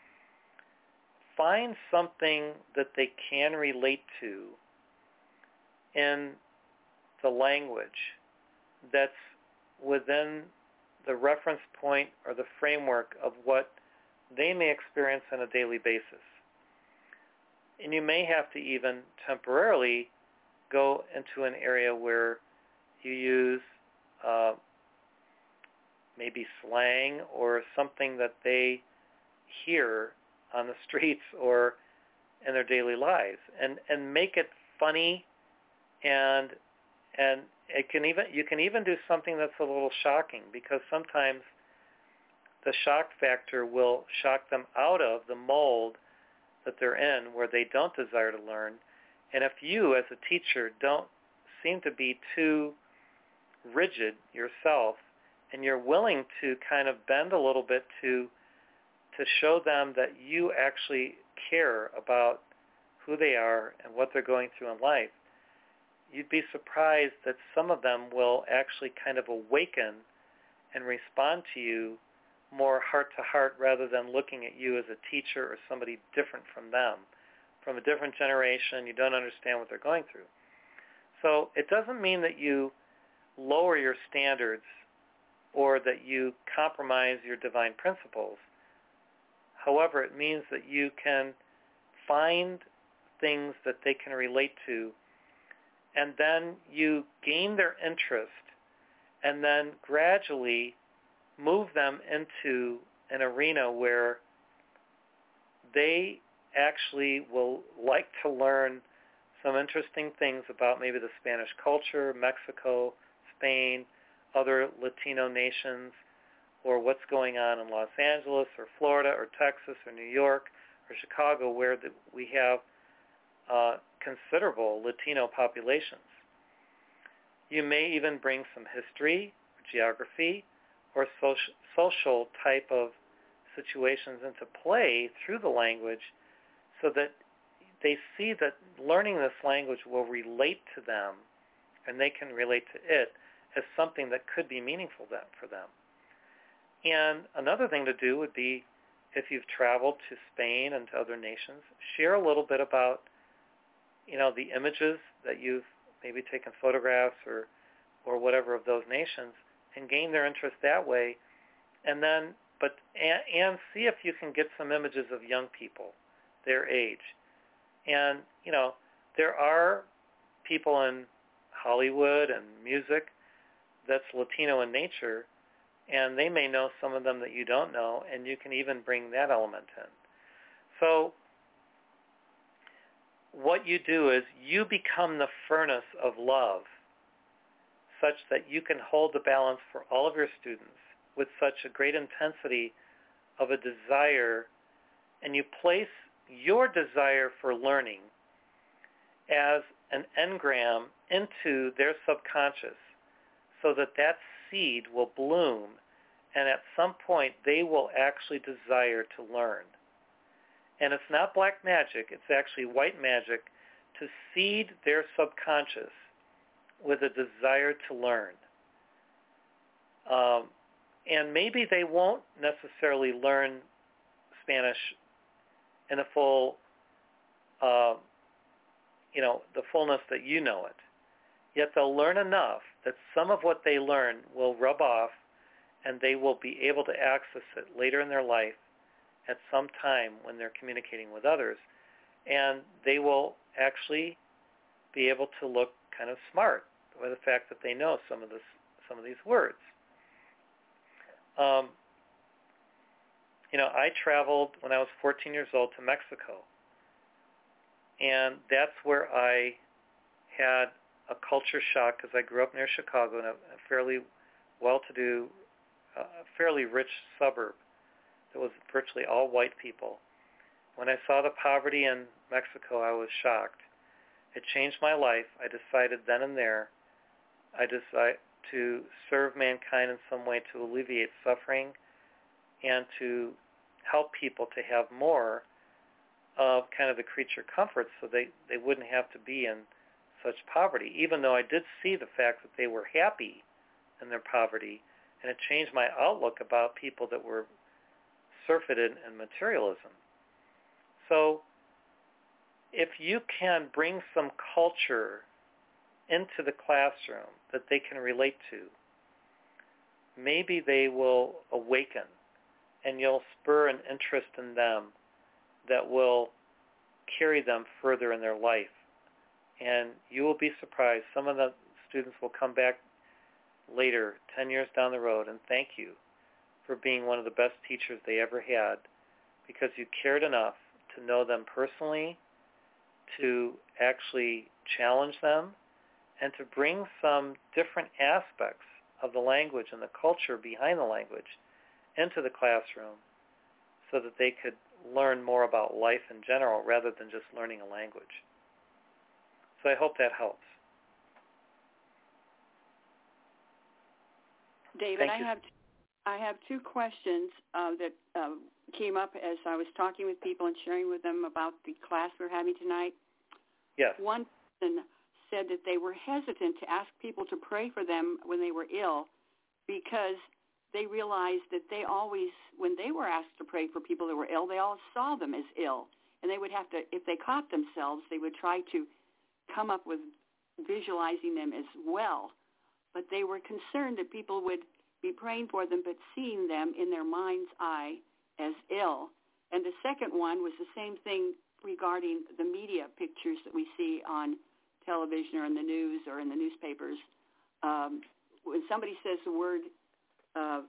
find something that they can relate to in the language that's within the reference point or the framework of what they may experience on a daily basis. And you may have to even temporarily go into an area where you use uh, maybe slang or something that they hear on the streets or in their daily lives, and, and make it funny, and and it can even you can even do something that's a little shocking, because sometimes the shock factor will shock them out of the mold that they're in, where they don't desire to learn. And if you, as a teacher, don't seem to be too rigid yourself, and you're willing to kind of bend a little bit to to show them that you actually care about who they are and what they're going through in life, you'd be surprised that some of them will actually kind of awaken and respond to you more heart to heart, rather than looking at you as a teacher or somebody different from them, from a different generation. You don't understand what they're going through. So it doesn't mean that you lower your standards or that you compromise your divine principles. However, it means that you can find things that they can relate to, and then you gain their interest, and then gradually move them into an arena where they actually will like to learn some interesting things about maybe the Spanish culture, Mexico, Spain, other Latino nations, or what's going on in Los Angeles or Florida or Texas or New York or Chicago, where the, we have uh, considerable Latino populations. You may even bring some history, or geography, or social, social type of situations into play through the language, so that they see that learning this language will relate to them, and they can relate to it as something that could be meaningful for them. And another thing to do would be, if you've traveled to Spain and to other nations, share a little bit about, you know, the images that you've maybe taken photographs or, or whatever of those nations, and gain their interest that way. And then, but, and, and see if you can get some images of young people, their age. And, you know, there are people in Hollywood and music that's Latino in nature, and they may know some of them that you don't know, and you can even bring that element in. So what you do is you become the furnace of love, such that you can hold the balance for all of your students with such a great intensity of a desire, and you place your desire for learning as an engram into their subconscious, so that that seed will bloom, and at some point they will actually desire to learn. And it's not black magic, it's actually white magic, to seed their subconscious with a desire to learn. Um, and maybe they won't necessarily learn Spanish in the full, uh, you know, the fullness that you know it. Yet they'll learn enough that some of what they learn will rub off, and they will be able to access it later in their life at some time when they're communicating with others, and they will actually be able to look kind of smart by the fact that they know some of this, some of these words. Um, you know, I traveled when I was fourteen years old to Mexico, and that's where I had a culture shock because I grew up near Chicago in a, a fairly well-to-do, uh, fairly rich suburb that was virtually all white people. When I saw the poverty in Mexico, I was shocked. It changed my life. I decided then and there I decided to serve mankind in some way to alleviate suffering and to help people to have more of kind of the creature comforts so they, they wouldn't have to be in such poverty, even though I did see the fact that they were happy in their poverty, and it changed my outlook about people that were surfeited in materialism. So if you can bring some culture into the classroom that they can relate to, maybe they will awaken and you'll spur an interest in them that will carry them further in their life. And you will be surprised. Some of the students will come back later, ten years down the road, and thank you for being one of the best teachers they ever had, because you cared enough to know them personally, to actually challenge them, and to bring some different aspects of the language and the culture behind the language into the classroom so that they could learn more about life in general rather than just learning a language. So I hope that helps. David, Thank I you. have I have two questions uh, that uh, came up as I was talking with people and sharing with them about the class we're having tonight. Yes. One person said that they were hesitant to ask people to pray for them when they were ill because they realized that they always, when they were asked to pray for people that were ill, they all saw them as ill. And they would have to, if they caught themselves, they would try to come up with visualizing them as well. But they were concerned that people would be praying for them but seeing them in their mind's eye as ill. And the second one was the same thing regarding the media pictures that we see on television or in the news or in the newspapers. Um, when somebody says the word uh,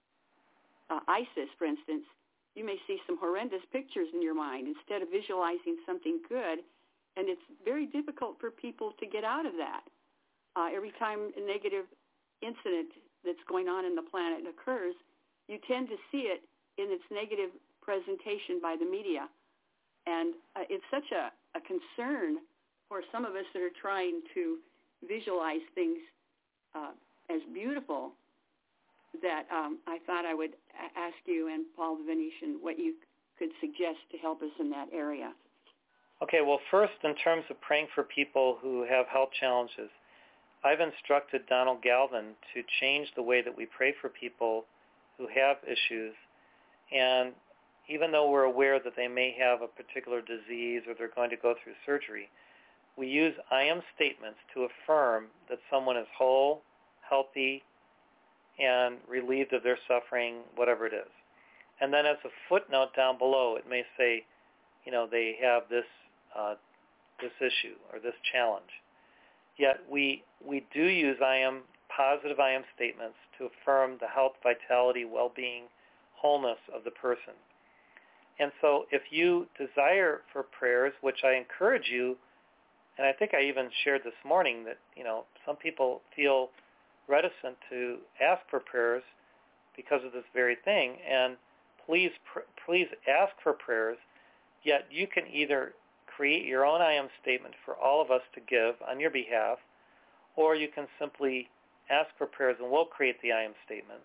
uh, ISIS, for instance, you may see some horrendous pictures in your mind instead of visualizing something good, and it's very difficult for people to get out of that. Uh, every time a negative incident that's going on in the planet occurs, you tend to see it in its negative presentation by the media. And uh, it's such a, a concern for some of us that are trying to visualize things uh, as beautiful that um, I thought I would a- ask you and Paul the Venetian what you could suggest to help us in that area. Okay, well, first, in terms of praying for people who have health challenges, I've instructed Donald Galvin to change the way that we pray for people who have issues. And even though we're aware that they may have a particular disease or they're going to go through surgery, we use I am statements to affirm that someone is whole, healthy, and relieved of their suffering, whatever it is. And then as a footnote down below, it may say, you know, they have this uh, this issue or this challenge. Yet we we do use I am, positive I am statements to affirm the health, vitality, well-being, wholeness of the person. And so if you desire for prayers, which I encourage you, and I think I even shared this morning that, you know, some people feel reticent to ask for prayers because of this very thing, and please pr- please ask for prayers, yet you can either create your own I am statement for all of us to give on your behalf, or you can simply ask for prayers and we'll create the I am statements.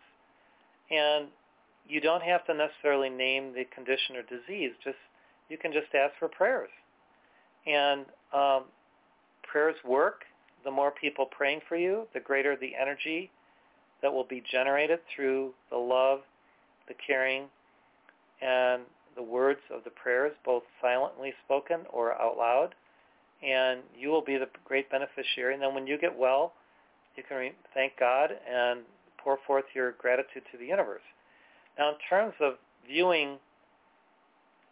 And you don't have to necessarily name the condition or disease, just you can just ask for prayers. And um, prayers work. The more people praying for you, the greater the energy that will be generated through the love, the caring, and the words of the prayers, both silently spoken or out loud. And you will be the great beneficiary. And then when you get well, you can re- thank God and pour forth your gratitude to the universe. Now, in terms of viewing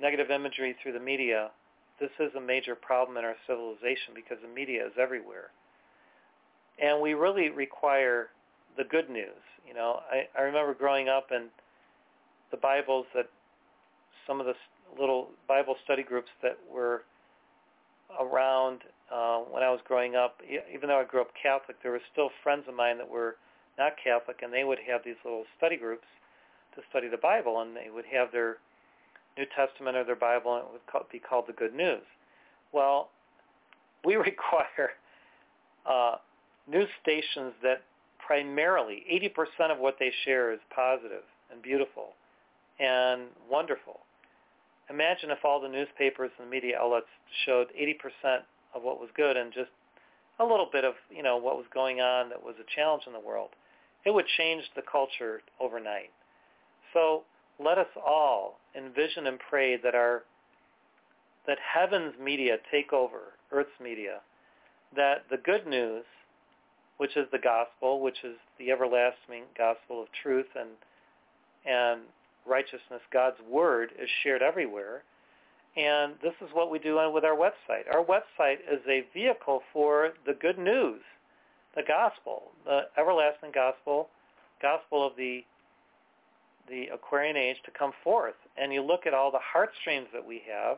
negative imagery through the media, this is a major problem in our civilization because the media is everywhere. And we really require the good news. You know, I, I remember growing up and the Bibles that some of the little Bible study groups that were around uh, when I was growing up, even though I grew up Catholic, there were still friends of mine that were not Catholic, and they would have these little study groups to study the Bible, and they would have their New Testament or their Bible, and it would be called the Good News. Well, we require uh, news stations that primarily, eighty percent of what they share is positive and beautiful and wonderful. Imagine if all the newspapers and media outlets showed eighty percent of what was good and just a little bit of, you know, what was going on that was a challenge in the world. It would change the culture overnight. So let us all envision and pray that our that heaven's media take over Earth's media, that the good news, which is the gospel, which is the everlasting gospel of truth and and righteousness, God's word, is shared everywhere. And this is what we do with our website. Our website is a vehicle for the good news, the gospel, the everlasting gospel, gospel of the the Aquarian age to come forth. And you look at all the heartstrings that we have,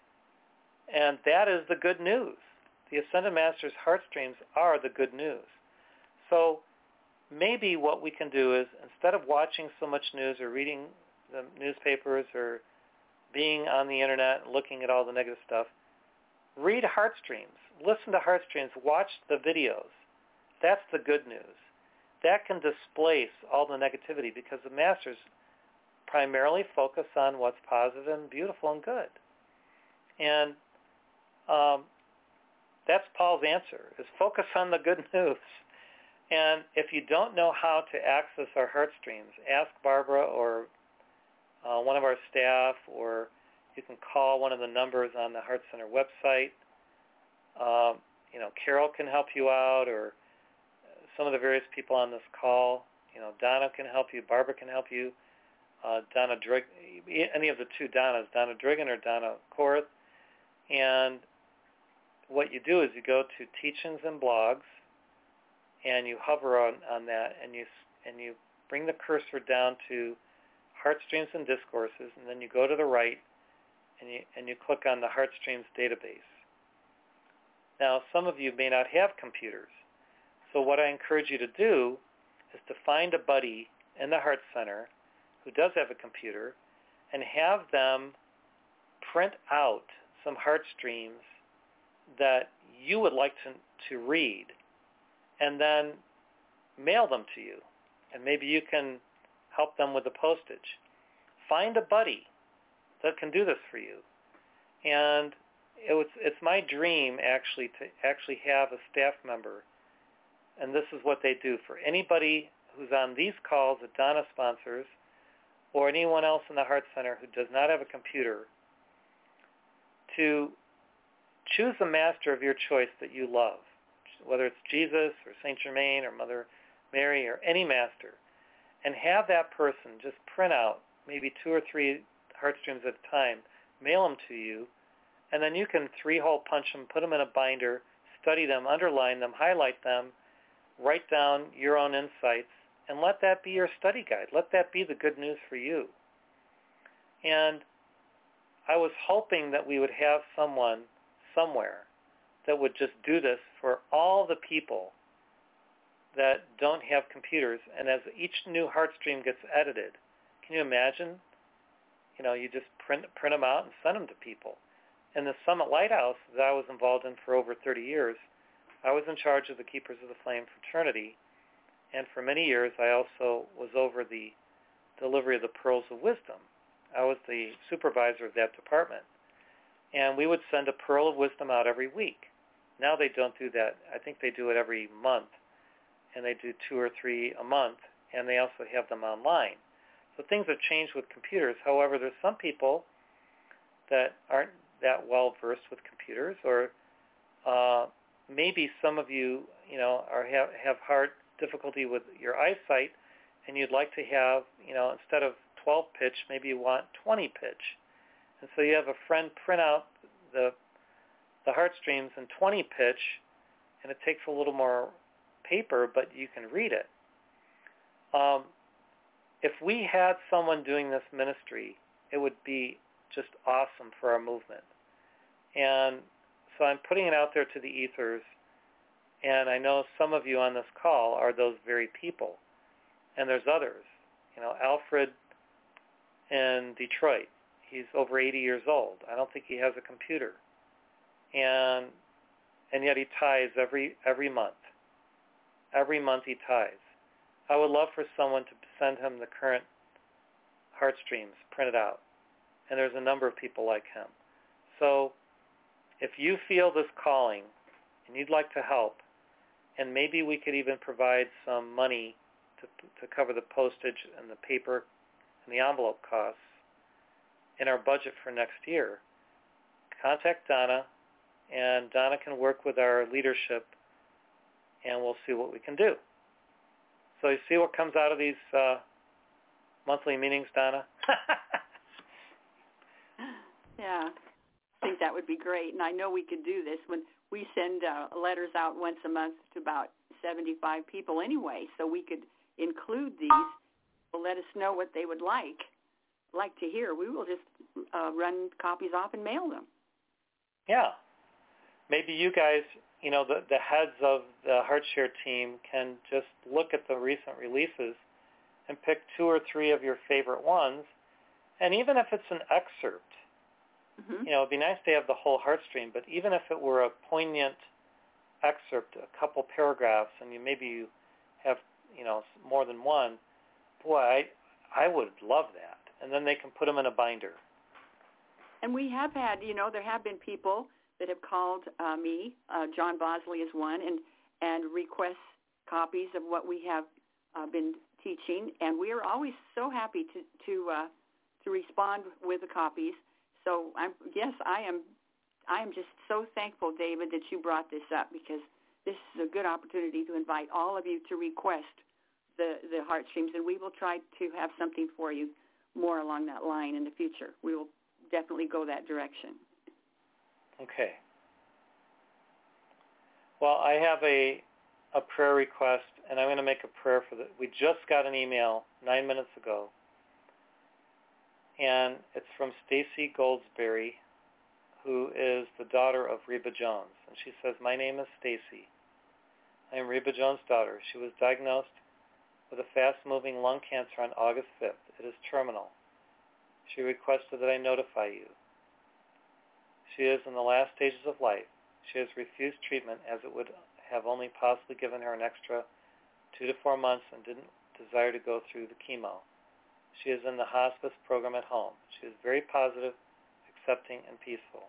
and that is the good news. The Ascended Master's heartstrings are the good news. So maybe what we can do is, instead of watching so much news or reading the newspapers or being on the internet and looking at all the negative stuff, read Heartstreams, listen to Heartstreams, watch the videos. That's the good news. That can displace all the negativity because the Masters primarily focus on what's positive and beautiful and good. And um, that's Paul's answer, is focus on the good news. And if you don't know how to access our Heartstreams, ask Barbara or uh, one of our staff, or you can call one of the numbers on the Heart Center website. Um, you know, Carol can help you out, or some of the various people on this call. You know, Donna can help you. Barbara can help you. Uh, Donna Drig, any of the two Donnas, Donna Drigan or Donna Korth. And what you do is you go to Teachings and Blogs, and you hover on, on that, and you and you bring the cursor down to Heartstreams and Discourses, and then you go to the right, and you and you click on the Heartstreams database. Now, some of you may not have computers, so what I encourage you to do is to find a buddy in the Heart Center who does have a computer, and have them print out some Heartstreams that you would like to to read, and then mail them to you. And maybe you can help them with the postage. Find a buddy that can do this for you. And it was, it's my dream, actually, to actually have a staff member, and this is what they do for anybody who's on these calls that Donna sponsors, or anyone else in the Heart Center who does not have a computer, to choose a master of your choice that you love, whether it's Jesus or Saint Germain or Mother Mary or any master, and have that person just print out maybe two or three Heartstreams at a time, mail them to you, and then you can three-hole punch them, put them in a binder, study them, underline them, highlight them, write down your own insights, and let that be your study guide. Let that be the good news for you. And I was hoping that we would have someone somewhere that would just do this for all the people that don't have computers. And as each new Heartstream gets edited, can you imagine? You know, you just print print them out and send them to people. In the Summit Lighthouse that I was involved in for over thirty years, I was in charge of the Keepers of the Flame fraternity. And for many years, I also was over the delivery of the Pearls of Wisdom. I was the supervisor of that department. And we would send a Pearl of Wisdom out every week. Now they don't do that. I think they do it every month. And they do two or three a month. And they also have them online. So things have changed with computers. However, there's some people that aren't that well versed with computers, or uh, maybe some of you, you know, are have, have hard difficulty with your eyesight, and you'd like to have, you know, instead of twelve pitch, maybe you want twenty pitch. And so you have a friend print out the the heartstrings in twenty pitch, and it takes a little more paper, but you can read it. Um, if we had someone doing this ministry, it would be just awesome for our movement. And so I'm putting it out there to the ethers, and I know some of you on this call are those very people, and there's others. You know, Alfred in Detroit, he's over eighty years old. I don't think he has a computer, and and yet he tithes every every month. Every month he tithes. I would love for someone to send him the current heartstrings printed out, and there's a number of people like him. So if you feel this calling and you'd like to help, and maybe we could even provide some money to to cover the postage and the paper and the envelope costs in our budget for next year, contact Donna, and Donna can work with our leadership, and we'll see what we can do. So you see what comes out of these uh, monthly meetings, Donna? Yeah, I think that would be great, and I know we could do this. When we send uh, letters out once a month to about seventy-five people anyway, so we could include these. Well, let us know what they would like like to hear. We will just uh, run copies off and mail them. Yeah. Maybe you guys, you know, the, the heads of the HeartShare team can just look at the recent releases and pick two or three of your favorite ones. And even if it's an excerpt, mm-hmm. you know, it'd be nice to have the whole heartstring, but even if it were a poignant excerpt, a couple paragraphs, and you maybe you have, you know, more than one, boy, I, I would love that. And then they can put them in a binder. And we have had, you know, there have been people that have called uh, me, uh, John Bosley is one, and, and request copies of what we have uh, been teaching. And we are always so happy to to, uh, to respond with the copies. So, I'm, yes, I am I am just so thankful, David, that you brought this up, because this is a good opportunity to invite all of you to request the, the heartstrings, and we will try to have something for you more along that line in the future. We will definitely go that direction. Okay. Well, I have a a prayer request, and I'm going to make a prayer for the. We just got an email nine minutes ago, and it's from Stacy Goldsberry, who is the daughter of Reba Jones. And she says, "My name is Stacy. I am Reba Jones' daughter. She was diagnosed with a fast-moving lung cancer on August fifth. It is terminal. She requested that I notify you. She is in the last stages of life. She has refused treatment as it would have only possibly given her an extra two to four months and didn't desire to go through the chemo. She is in the hospice program at home. She is very positive, accepting, and peaceful.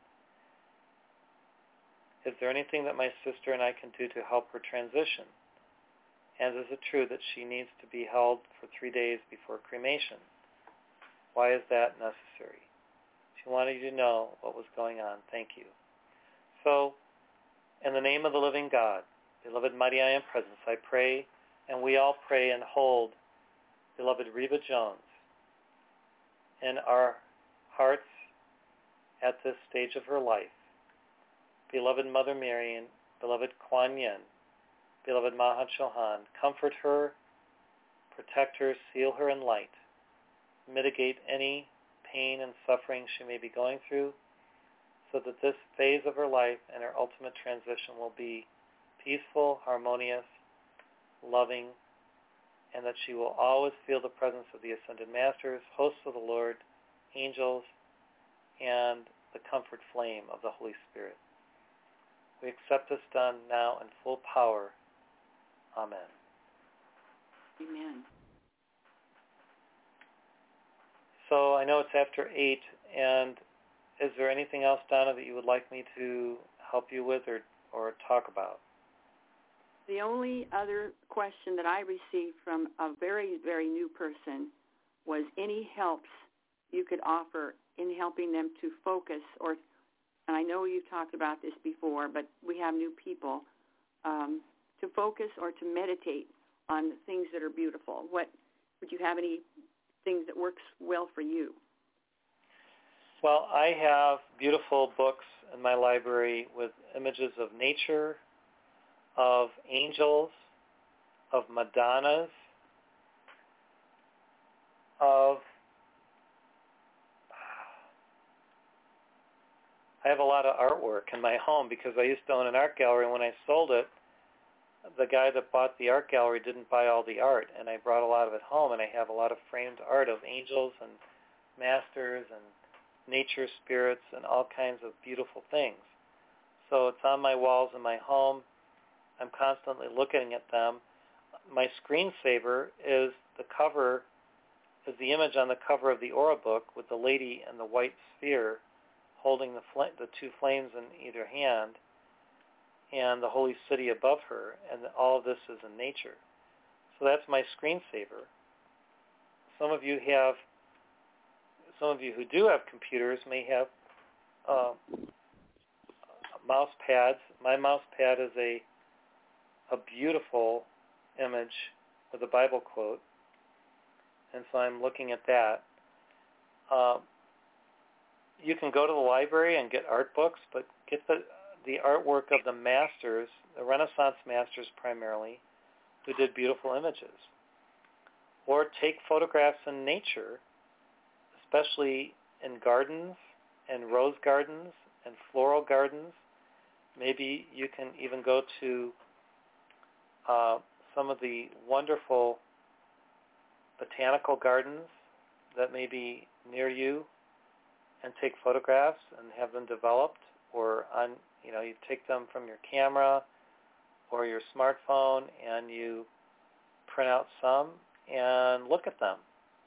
Is there anything that my sister and I can do to help her transition? And is it true that she needs to be held for three days before cremation? Why is that necessary? She wanted you to know what was going on. Thank you." So, in the name of the living God, beloved mighty I am presence, I pray, and we all pray and hold beloved Reba Jones in our hearts at this stage of her life. Beloved Mother Marian, beloved Kuan Yin, beloved Maha Chohan, comfort her, protect her, seal her in light, mitigate any pain and suffering she may be going through, so that this phase of her life and her ultimate transition will be peaceful, harmonious, loving, and that she will always feel the presence of the Ascended Masters, hosts of the Lord, angels, and the comfort flame of the Holy Spirit. We accept this done now in full power. Amen. Amen. So I know it's after eight, and is there anything else, Donna, that you would like me to help you with or, or talk about? The only other question that I received from a very, very new person was any helps you could offer in helping them to focus, or, and I know you've talked about this before, but we have new people, um, to focus or to meditate on things that are beautiful. What, would you have any things that works well for you? Well, I have beautiful books in my library with images of nature, of angels, of Madonnas, of I have a lot of artwork in my home because I used to own an art gallery. When I sold it, the guy that bought the art gallery didn't buy all the art, and I brought a lot of it home, and I have a lot of framed art of angels and masters and nature spirits and all kinds of beautiful things. So it's on my walls in my home. I'm constantly looking at them. My screensaver is the cover, is the image on the cover of the Aura book with the lady in the white sphere holding the fl- the two flames in either hand and the holy city above her, and all of this is in nature. So that's my screensaver. Some of you have, some of you who do have computers may have uh, mouse pads. My mouse pad is a a beautiful image with a Bible quote, and so I'm looking at that. Uh, you can go to the library and get art books, but get the the artwork of the masters, the Renaissance masters primarily, who did beautiful images. Or take photographs in nature, especially in gardens and rose gardens and floral gardens. Maybe you can even go to uh, some of the wonderful botanical gardens that may be near you and take photographs and have them developed, or on, you know, you take them from your camera or your smartphone and you print out some and look at them.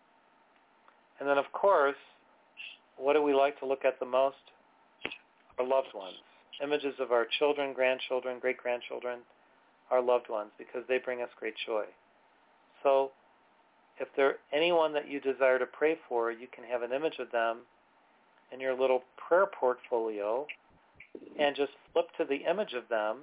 And then, of course, what do we like to look at the most? Our loved ones. Images of our children, grandchildren, great-grandchildren, our loved ones, because they bring us great joy. So if there's anyone that you desire to pray for, you can have an image of them in your little prayer portfolio and just flip to the image of them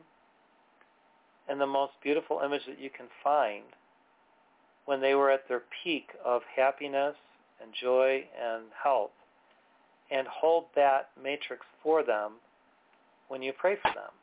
and the most beautiful image that you can find when they were at their peak of happiness and joy and health, and hold that matrix for them when you pray for them.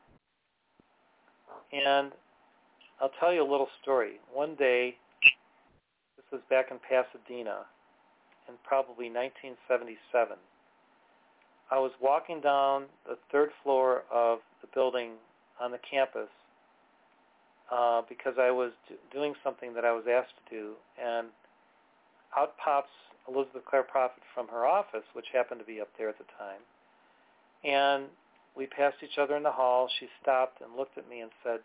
And I'll tell you a little story. One day, this was back in Pasadena in probably nineteen seventy-seven, I was walking down the third floor of the building on the campus uh, because I was do- doing something that I was asked to do, and out pops Elizabeth Clare Prophet from her office, which happened to be up there at the time, and we passed each other in the hall. She stopped and looked at me and said,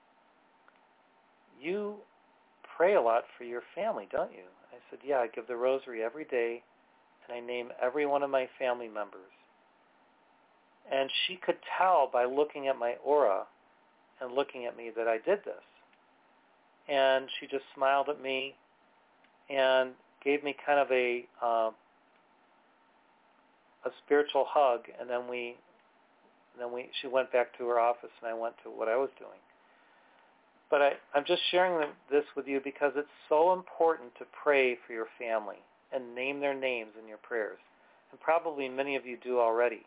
"You pray a lot for your family, don't you?" I said, "Yeah, I give the rosary every day, and I name every one of my family members." And she could tell by looking at my aura and looking at me that I did this. And she just smiled at me and gave me kind of a uh, a spiritual hug, and then we then we she went back to her office, and I went to what I was doing. But I, I'm just sharing this with you because it's so important to pray for your family and name their names in your prayers. And probably many of you do already.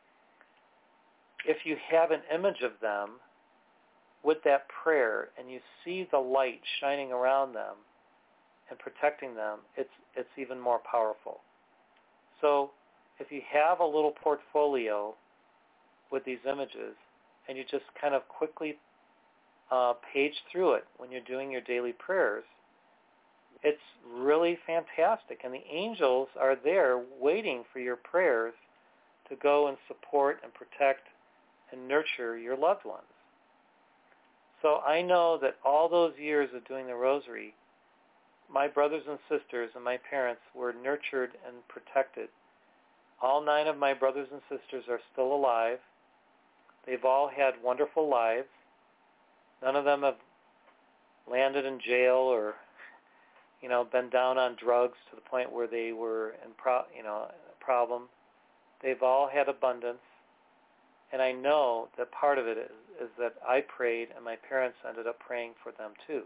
If you have an image of them with that prayer and you see the light shining around them and protecting them, it's it's even more powerful. So if you have a little portfolio with these images and you just kind of quickly uh, page through it when you're doing your daily prayers, it's really fantastic. And the angels are there waiting for your prayers to go and support and protect and nurture your loved ones. So I know that all those years of doing the rosary, my brothers and sisters and my parents were nurtured and protected. All nine of my brothers and sisters are still alive. They've all had wonderful lives. None of them have landed in jail or, you know, been down on drugs to the point where they were in, pro- you know, a problem. They've all had abundance. And I know that part of it is, is that I prayed and my parents ended up praying for them too.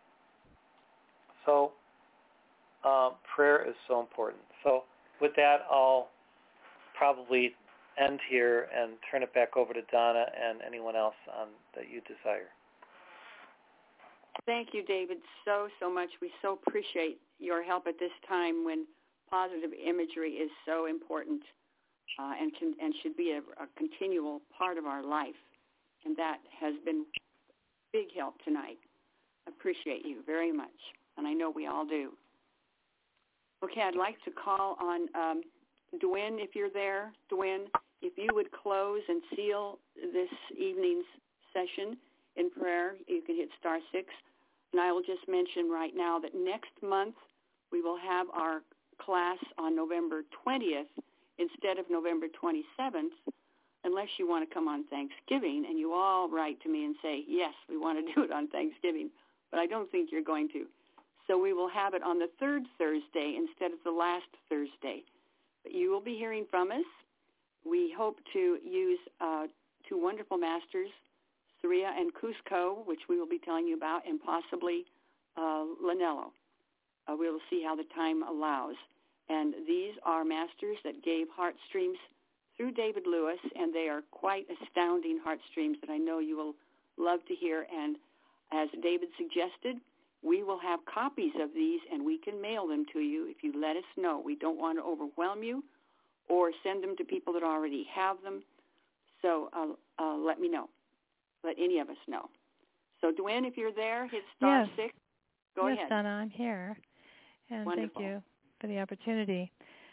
So uh, prayer is so important. So with that, I'll probably end here and turn it back over to Donna and anyone else um, that you desire. Thank you, David, so, so much. We so appreciate your help at this time when positive imagery is so important uh, and can, and should be a, a continual part of our life. And that has been big help tonight. I appreciate you very much, and I know we all do. Okay, I'd like to call on um, Dwayne, if you're there. Dwayne, if you would close and seal this evening's session in prayer, you can hit star six. And I will just mention right now that next month we will have our class on November twentieth instead of November twenty-seventh, unless you want to come on Thanksgiving, and you all write to me and say, yes, we want to do it on Thanksgiving, but I don't think you're going to. So we will have it on the third Thursday instead of the last Thursday. But you will be hearing from us. We hope to use uh, two wonderful masters, Saria and Cusco, which we will be telling you about, and possibly uh, Lanello. Uh, we will see how the time allows. And these are masters that gave heartstreams through David Lewis, and they are quite astounding heartstreams that I know you will love to hear. And as David suggested, we will have copies of these, and we can mail them to you if you let us know. We don't want to overwhelm you or send them to people that already have them. So uh, uh, let me know. Let any of us know. So, Dwayne, if you're there, hit star yes. six. Go yes, ahead. Donna, I'm here. And Wonderful. Thank you for the opportunity.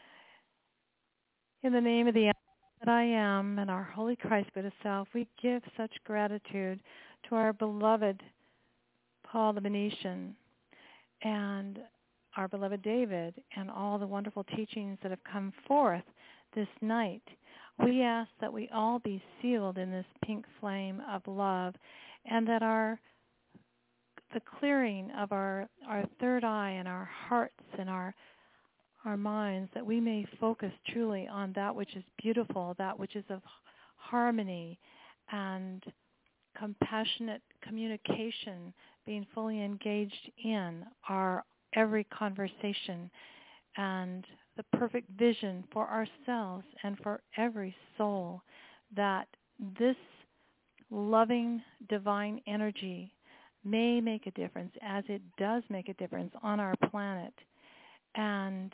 In the name of the that I am and our Holy Christ Buddha Self, we give such gratitude to our beloved Paul the Venetian and our beloved David and all the wonderful teachings that have come forth this night. We ask that we all be sealed in this pink flame of love, and that our the clearing of our, our third eye and our hearts and our our minds, that we may focus truly on that which is beautiful, that which is of harmony and compassionate communication, being fully engaged in our every conversation, and the perfect vision for ourselves and for every soul, that this loving divine energy may make a difference, as it does make a difference on our planet, and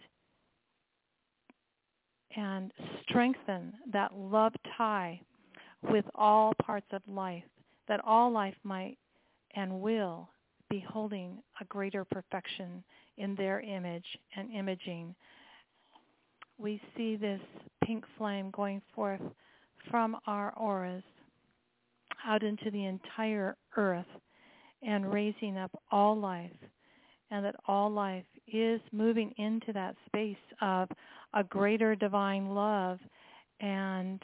and strengthen that love tie with all parts of life, that all life might and will be holding a greater perfection in their image and imaging. We see this pink flame going forth from our auras out into the entire earth and raising up all life, and that all life is moving into that space of a greater divine love and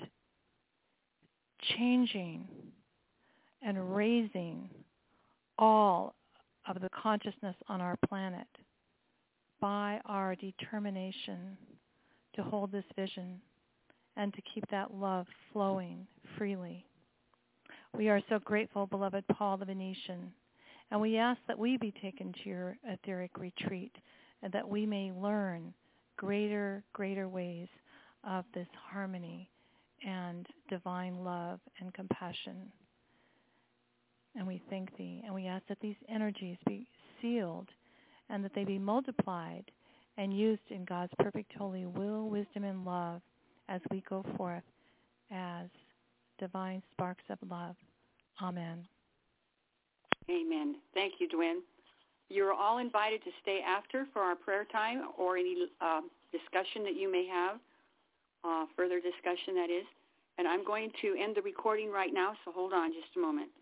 changing and raising all of the consciousness on our planet by our determination to hold this vision and to keep that love flowing freely. We are so grateful, beloved Paul the Venetian, and we ask that we be taken to your etheric retreat and that we may learn greater, greater ways of this harmony and divine love and compassion. And we thank thee, and we ask that these energies be sealed and that they be multiplied and used in God's perfect holy will, wisdom, and love as we go forth as divine sparks of love. Amen. Amen. Thank you, Dwayne. You're all invited to stay after for our prayer time or any uh, discussion that you may have, uh, further discussion that is. And I'm going to end the recording right now, so hold on just a moment.